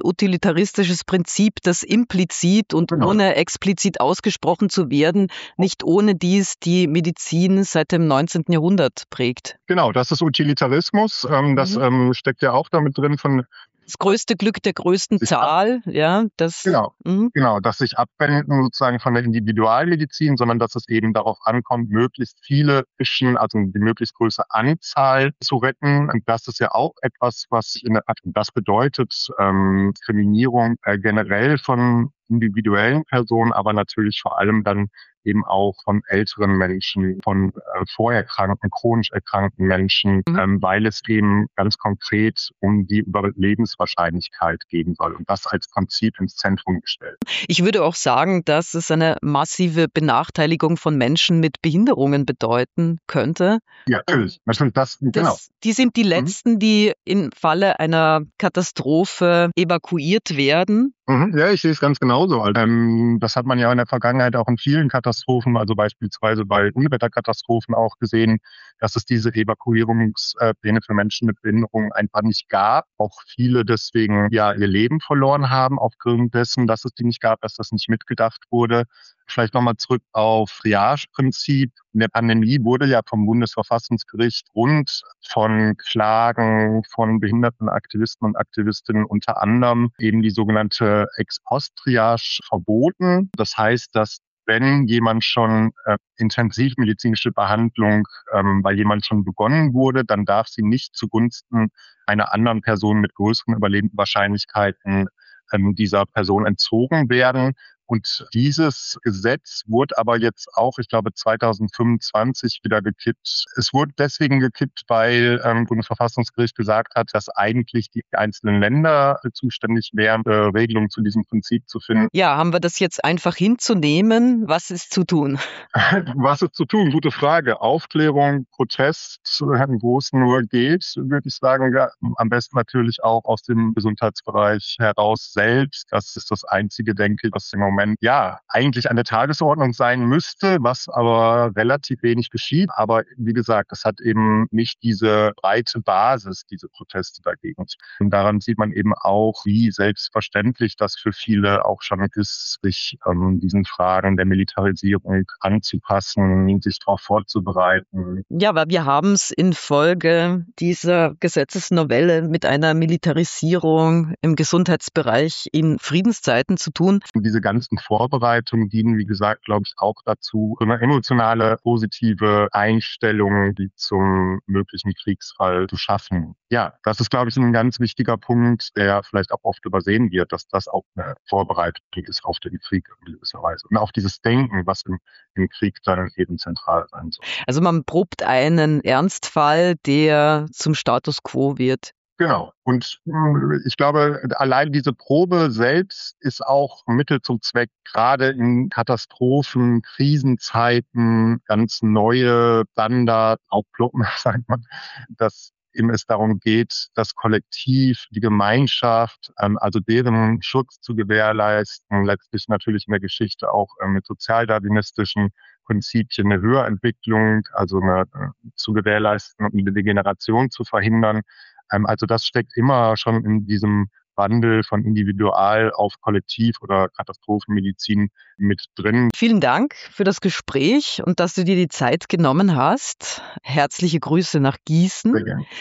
utilitaristisches Prinzip, das implizit und Genau. ohne explizit ausgesprochen zu werden, nicht ohne dies die Medizin seit dem neunzehnten Jahrhundert prägt. Genau, das ist Utilitarismus. Ähm, das Mhm. ähm, steckt ja auch damit drin von Das größte Glück der größten Sich Zahl, ja, das. Genau, Mhm. genau, dass sich abwenden sozusagen von der Individualmedizin, sondern dass es eben darauf ankommt, möglichst viele Menschen, also die möglichst große Anzahl zu retten. Und das ist ja auch etwas, was in der, das bedeutet ähm, Diskriminierung äh, generell von individuellen Personen, aber natürlich vor allem dann eben auch von älteren Menschen, von äh, vorerkrankten, chronisch erkrankten Menschen, Mhm. ähm, weil es eben ganz konkret um die Überlebenswahrscheinlichkeit gehen soll und das als Prinzip ins Zentrum gestellt. Ich würde auch sagen, dass es eine massive Benachteiligung von Menschen mit Behinderungen bedeuten könnte. Ja, natürlich, natürlich das, genau. Das, die sind die Mhm. Letzten, die im Falle einer Katastrophe evakuiert werden. Mhm, ja, ich sehe es ganz genauso. Ähm, das hat man ja in der Vergangenheit auch in vielen Katastrophen, also beispielsweise bei Unwetterkatastrophen auch gesehen, dass es diese Evakuierungspläne für Menschen mit Behinderungen einfach nicht gab. Auch viele deswegen ja ihr Leben verloren haben aufgrund dessen, dass es die nicht gab, dass das nicht mitgedacht wurde. Vielleicht nochmal zurück auf Triage-Prinzip. In der Pandemie wurde ja vom Bundesverfassungsgericht und von Klagen von behinderten Aktivisten und Aktivistinnen unter anderem eben die sogenannte Ex-Post-Triage verboten. Das heißt, dass wenn jemand schon äh, intensivmedizinische Behandlung ähm, bei jemand schon begonnen wurde, dann darf sie nicht zugunsten einer anderen Person mit größeren Überlebenswahrscheinlichkeiten ähm, dieser Person entzogen werden. Und dieses Gesetz wurde aber jetzt auch, ich glaube, zwanzig fünfundzwanzig wieder gekippt. Es wurde deswegen gekippt, weil ähm, Bundesverfassungsgericht gesagt hat, dass eigentlich die einzelnen Länder zuständig wären, äh, Regelungen zu diesem Prinzip zu finden. Ja, haben wir das jetzt einfach hinzunehmen? Was ist zu tun? Was ist zu tun? Gute Frage. Aufklärung, Protest, wo es nur geht, würde ich sagen. Ja, am besten natürlich auch aus dem Gesundheitsbereich heraus selbst. Das ist das Einzige, denke ich, was im Moment ja eigentlich an der Tagesordnung sein müsste, was aber relativ wenig geschieht. Aber wie gesagt, das hat eben nicht diese breite Basis, diese Proteste dagegen. Und daran sieht man eben auch, wie selbstverständlich das für viele auch schon ist, sich ähm, diesen Fragen der Militarisierung anzupassen, sich darauf vorzubereiten. Ja, weil wir haben es in Folge dieser Gesetzesnovelle mit einer Militarisierung im Gesundheitsbereich in Friedenszeiten zu tun. Und diese ganzen Vorbereitungen dienen, wie gesagt, glaube ich, auch dazu, so eine emotionale, positive Einstellung, die zum möglichen Kriegsfall zu schaffen. Ja, das ist, glaube ich, ein ganz wichtiger Punkt, der vielleicht auch oft übersehen wird, dass das auch eine Vorbereitung ist auf den Krieg in gewisser Weise. Und auf dieses Denken, was im, im Krieg dann eben zentral sein soll. Also man probt einen Ernstfall, der zum Status quo wird. Genau. Und ich glaube, allein diese Probe selbst ist auch Mittel zum Zweck, gerade in Katastrophen, Krisenzeiten, ganz neue Standards aufploppen, sagt man, dass eben es darum geht, das Kollektiv, die Gemeinschaft, also deren Schutz zu gewährleisten, letztlich natürlich in der Geschichte auch mit sozialdarwinistischen Prinzipien eine Höherentwicklung, also eine zu gewährleisten und eine Degeneration zu verhindern. Also das steckt immer schon in diesem Wandel von Individual auf Kollektiv oder Katastrophenmedizin mit drin. Vielen Dank für das Gespräch und dass du dir die Zeit genommen hast. Herzliche Grüße nach Gießen. Sehr gerne.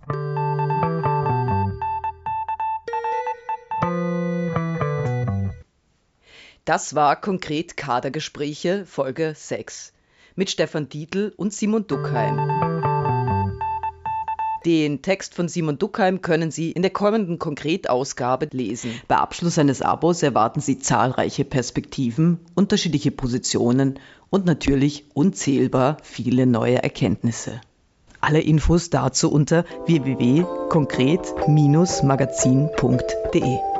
Das war konkret Kadergespräche Folge sechs mit Stefan Dietl und Simon Duckheim. Den Text von Simon Duckheim können Sie in der kommenden Konkretausgabe lesen. Bei Abschluss eines Abos erwarten Sie zahlreiche Perspektiven, unterschiedliche Positionen und natürlich unzählbar viele neue Erkenntnisse. Alle Infos dazu unter w w w punkt konkret Bindestrich magazin punkt de.